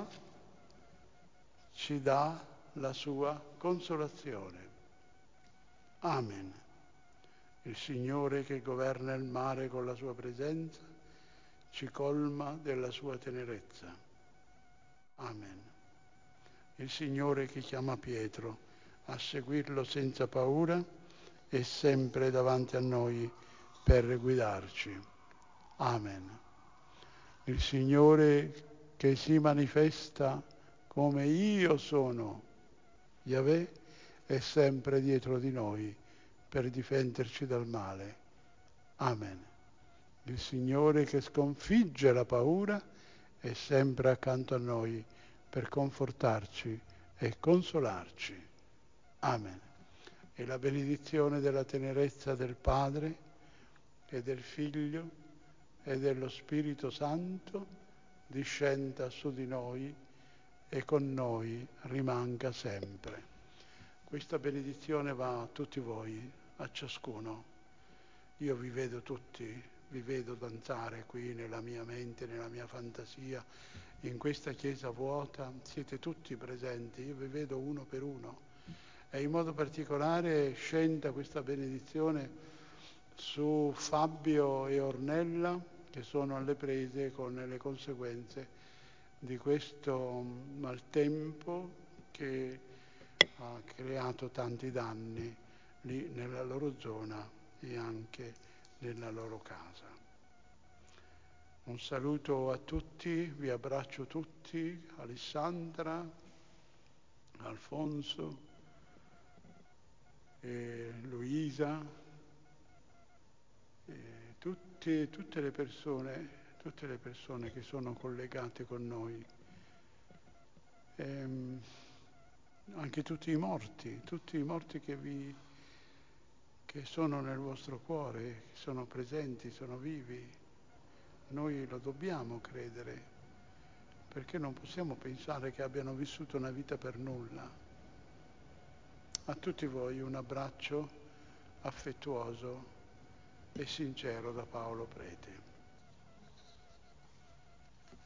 ci dà la sua consolazione. Amen. Il Signore che governa il mare con la sua presenza, ci colma della sua tenerezza. Amen. Il Signore che chiama Pietro a seguirlo senza paura è sempre davanti a noi per guidarci. Amen. Il Signore che si manifesta come io sono, Yahweh, è sempre dietro di noi per difenderci dal male. Amen. Il Signore che sconfigge la paura è sempre accanto a noi per confortarci e consolarci. Amen. E la benedizione della tenerezza del Padre e del Figlio e dello Spirito Santo discenda su di noi e con noi rimanga sempre. Questa benedizione va a tutti voi, a ciascuno. Io vi vedo tutti, vi vedo danzare qui nella mia mente, nella mia fantasia, in questa chiesa vuota, siete tutti presenti, io vi vedo uno per uno. E in modo particolare scenda questa benedizione su Fabio e Ornella, che sono alle prese con le conseguenze di questo maltempo che ha creato tanti danni lì nella loro zona e anche nella loro casa. Un saluto a tutti, vi abbraccio tutti, Alessandra, Alfonso, e Luisa, e tutti, tutte le persone, tutte le persone che sono collegate con noi. E anche tutti i morti, tutti i morti che vi che sono nel vostro cuore, che sono presenti, sono vivi. Noi lo dobbiamo credere, perché non possiamo pensare che abbiano vissuto una vita per nulla. A tutti voi un abbraccio affettuoso e sincero da Paolo Prete.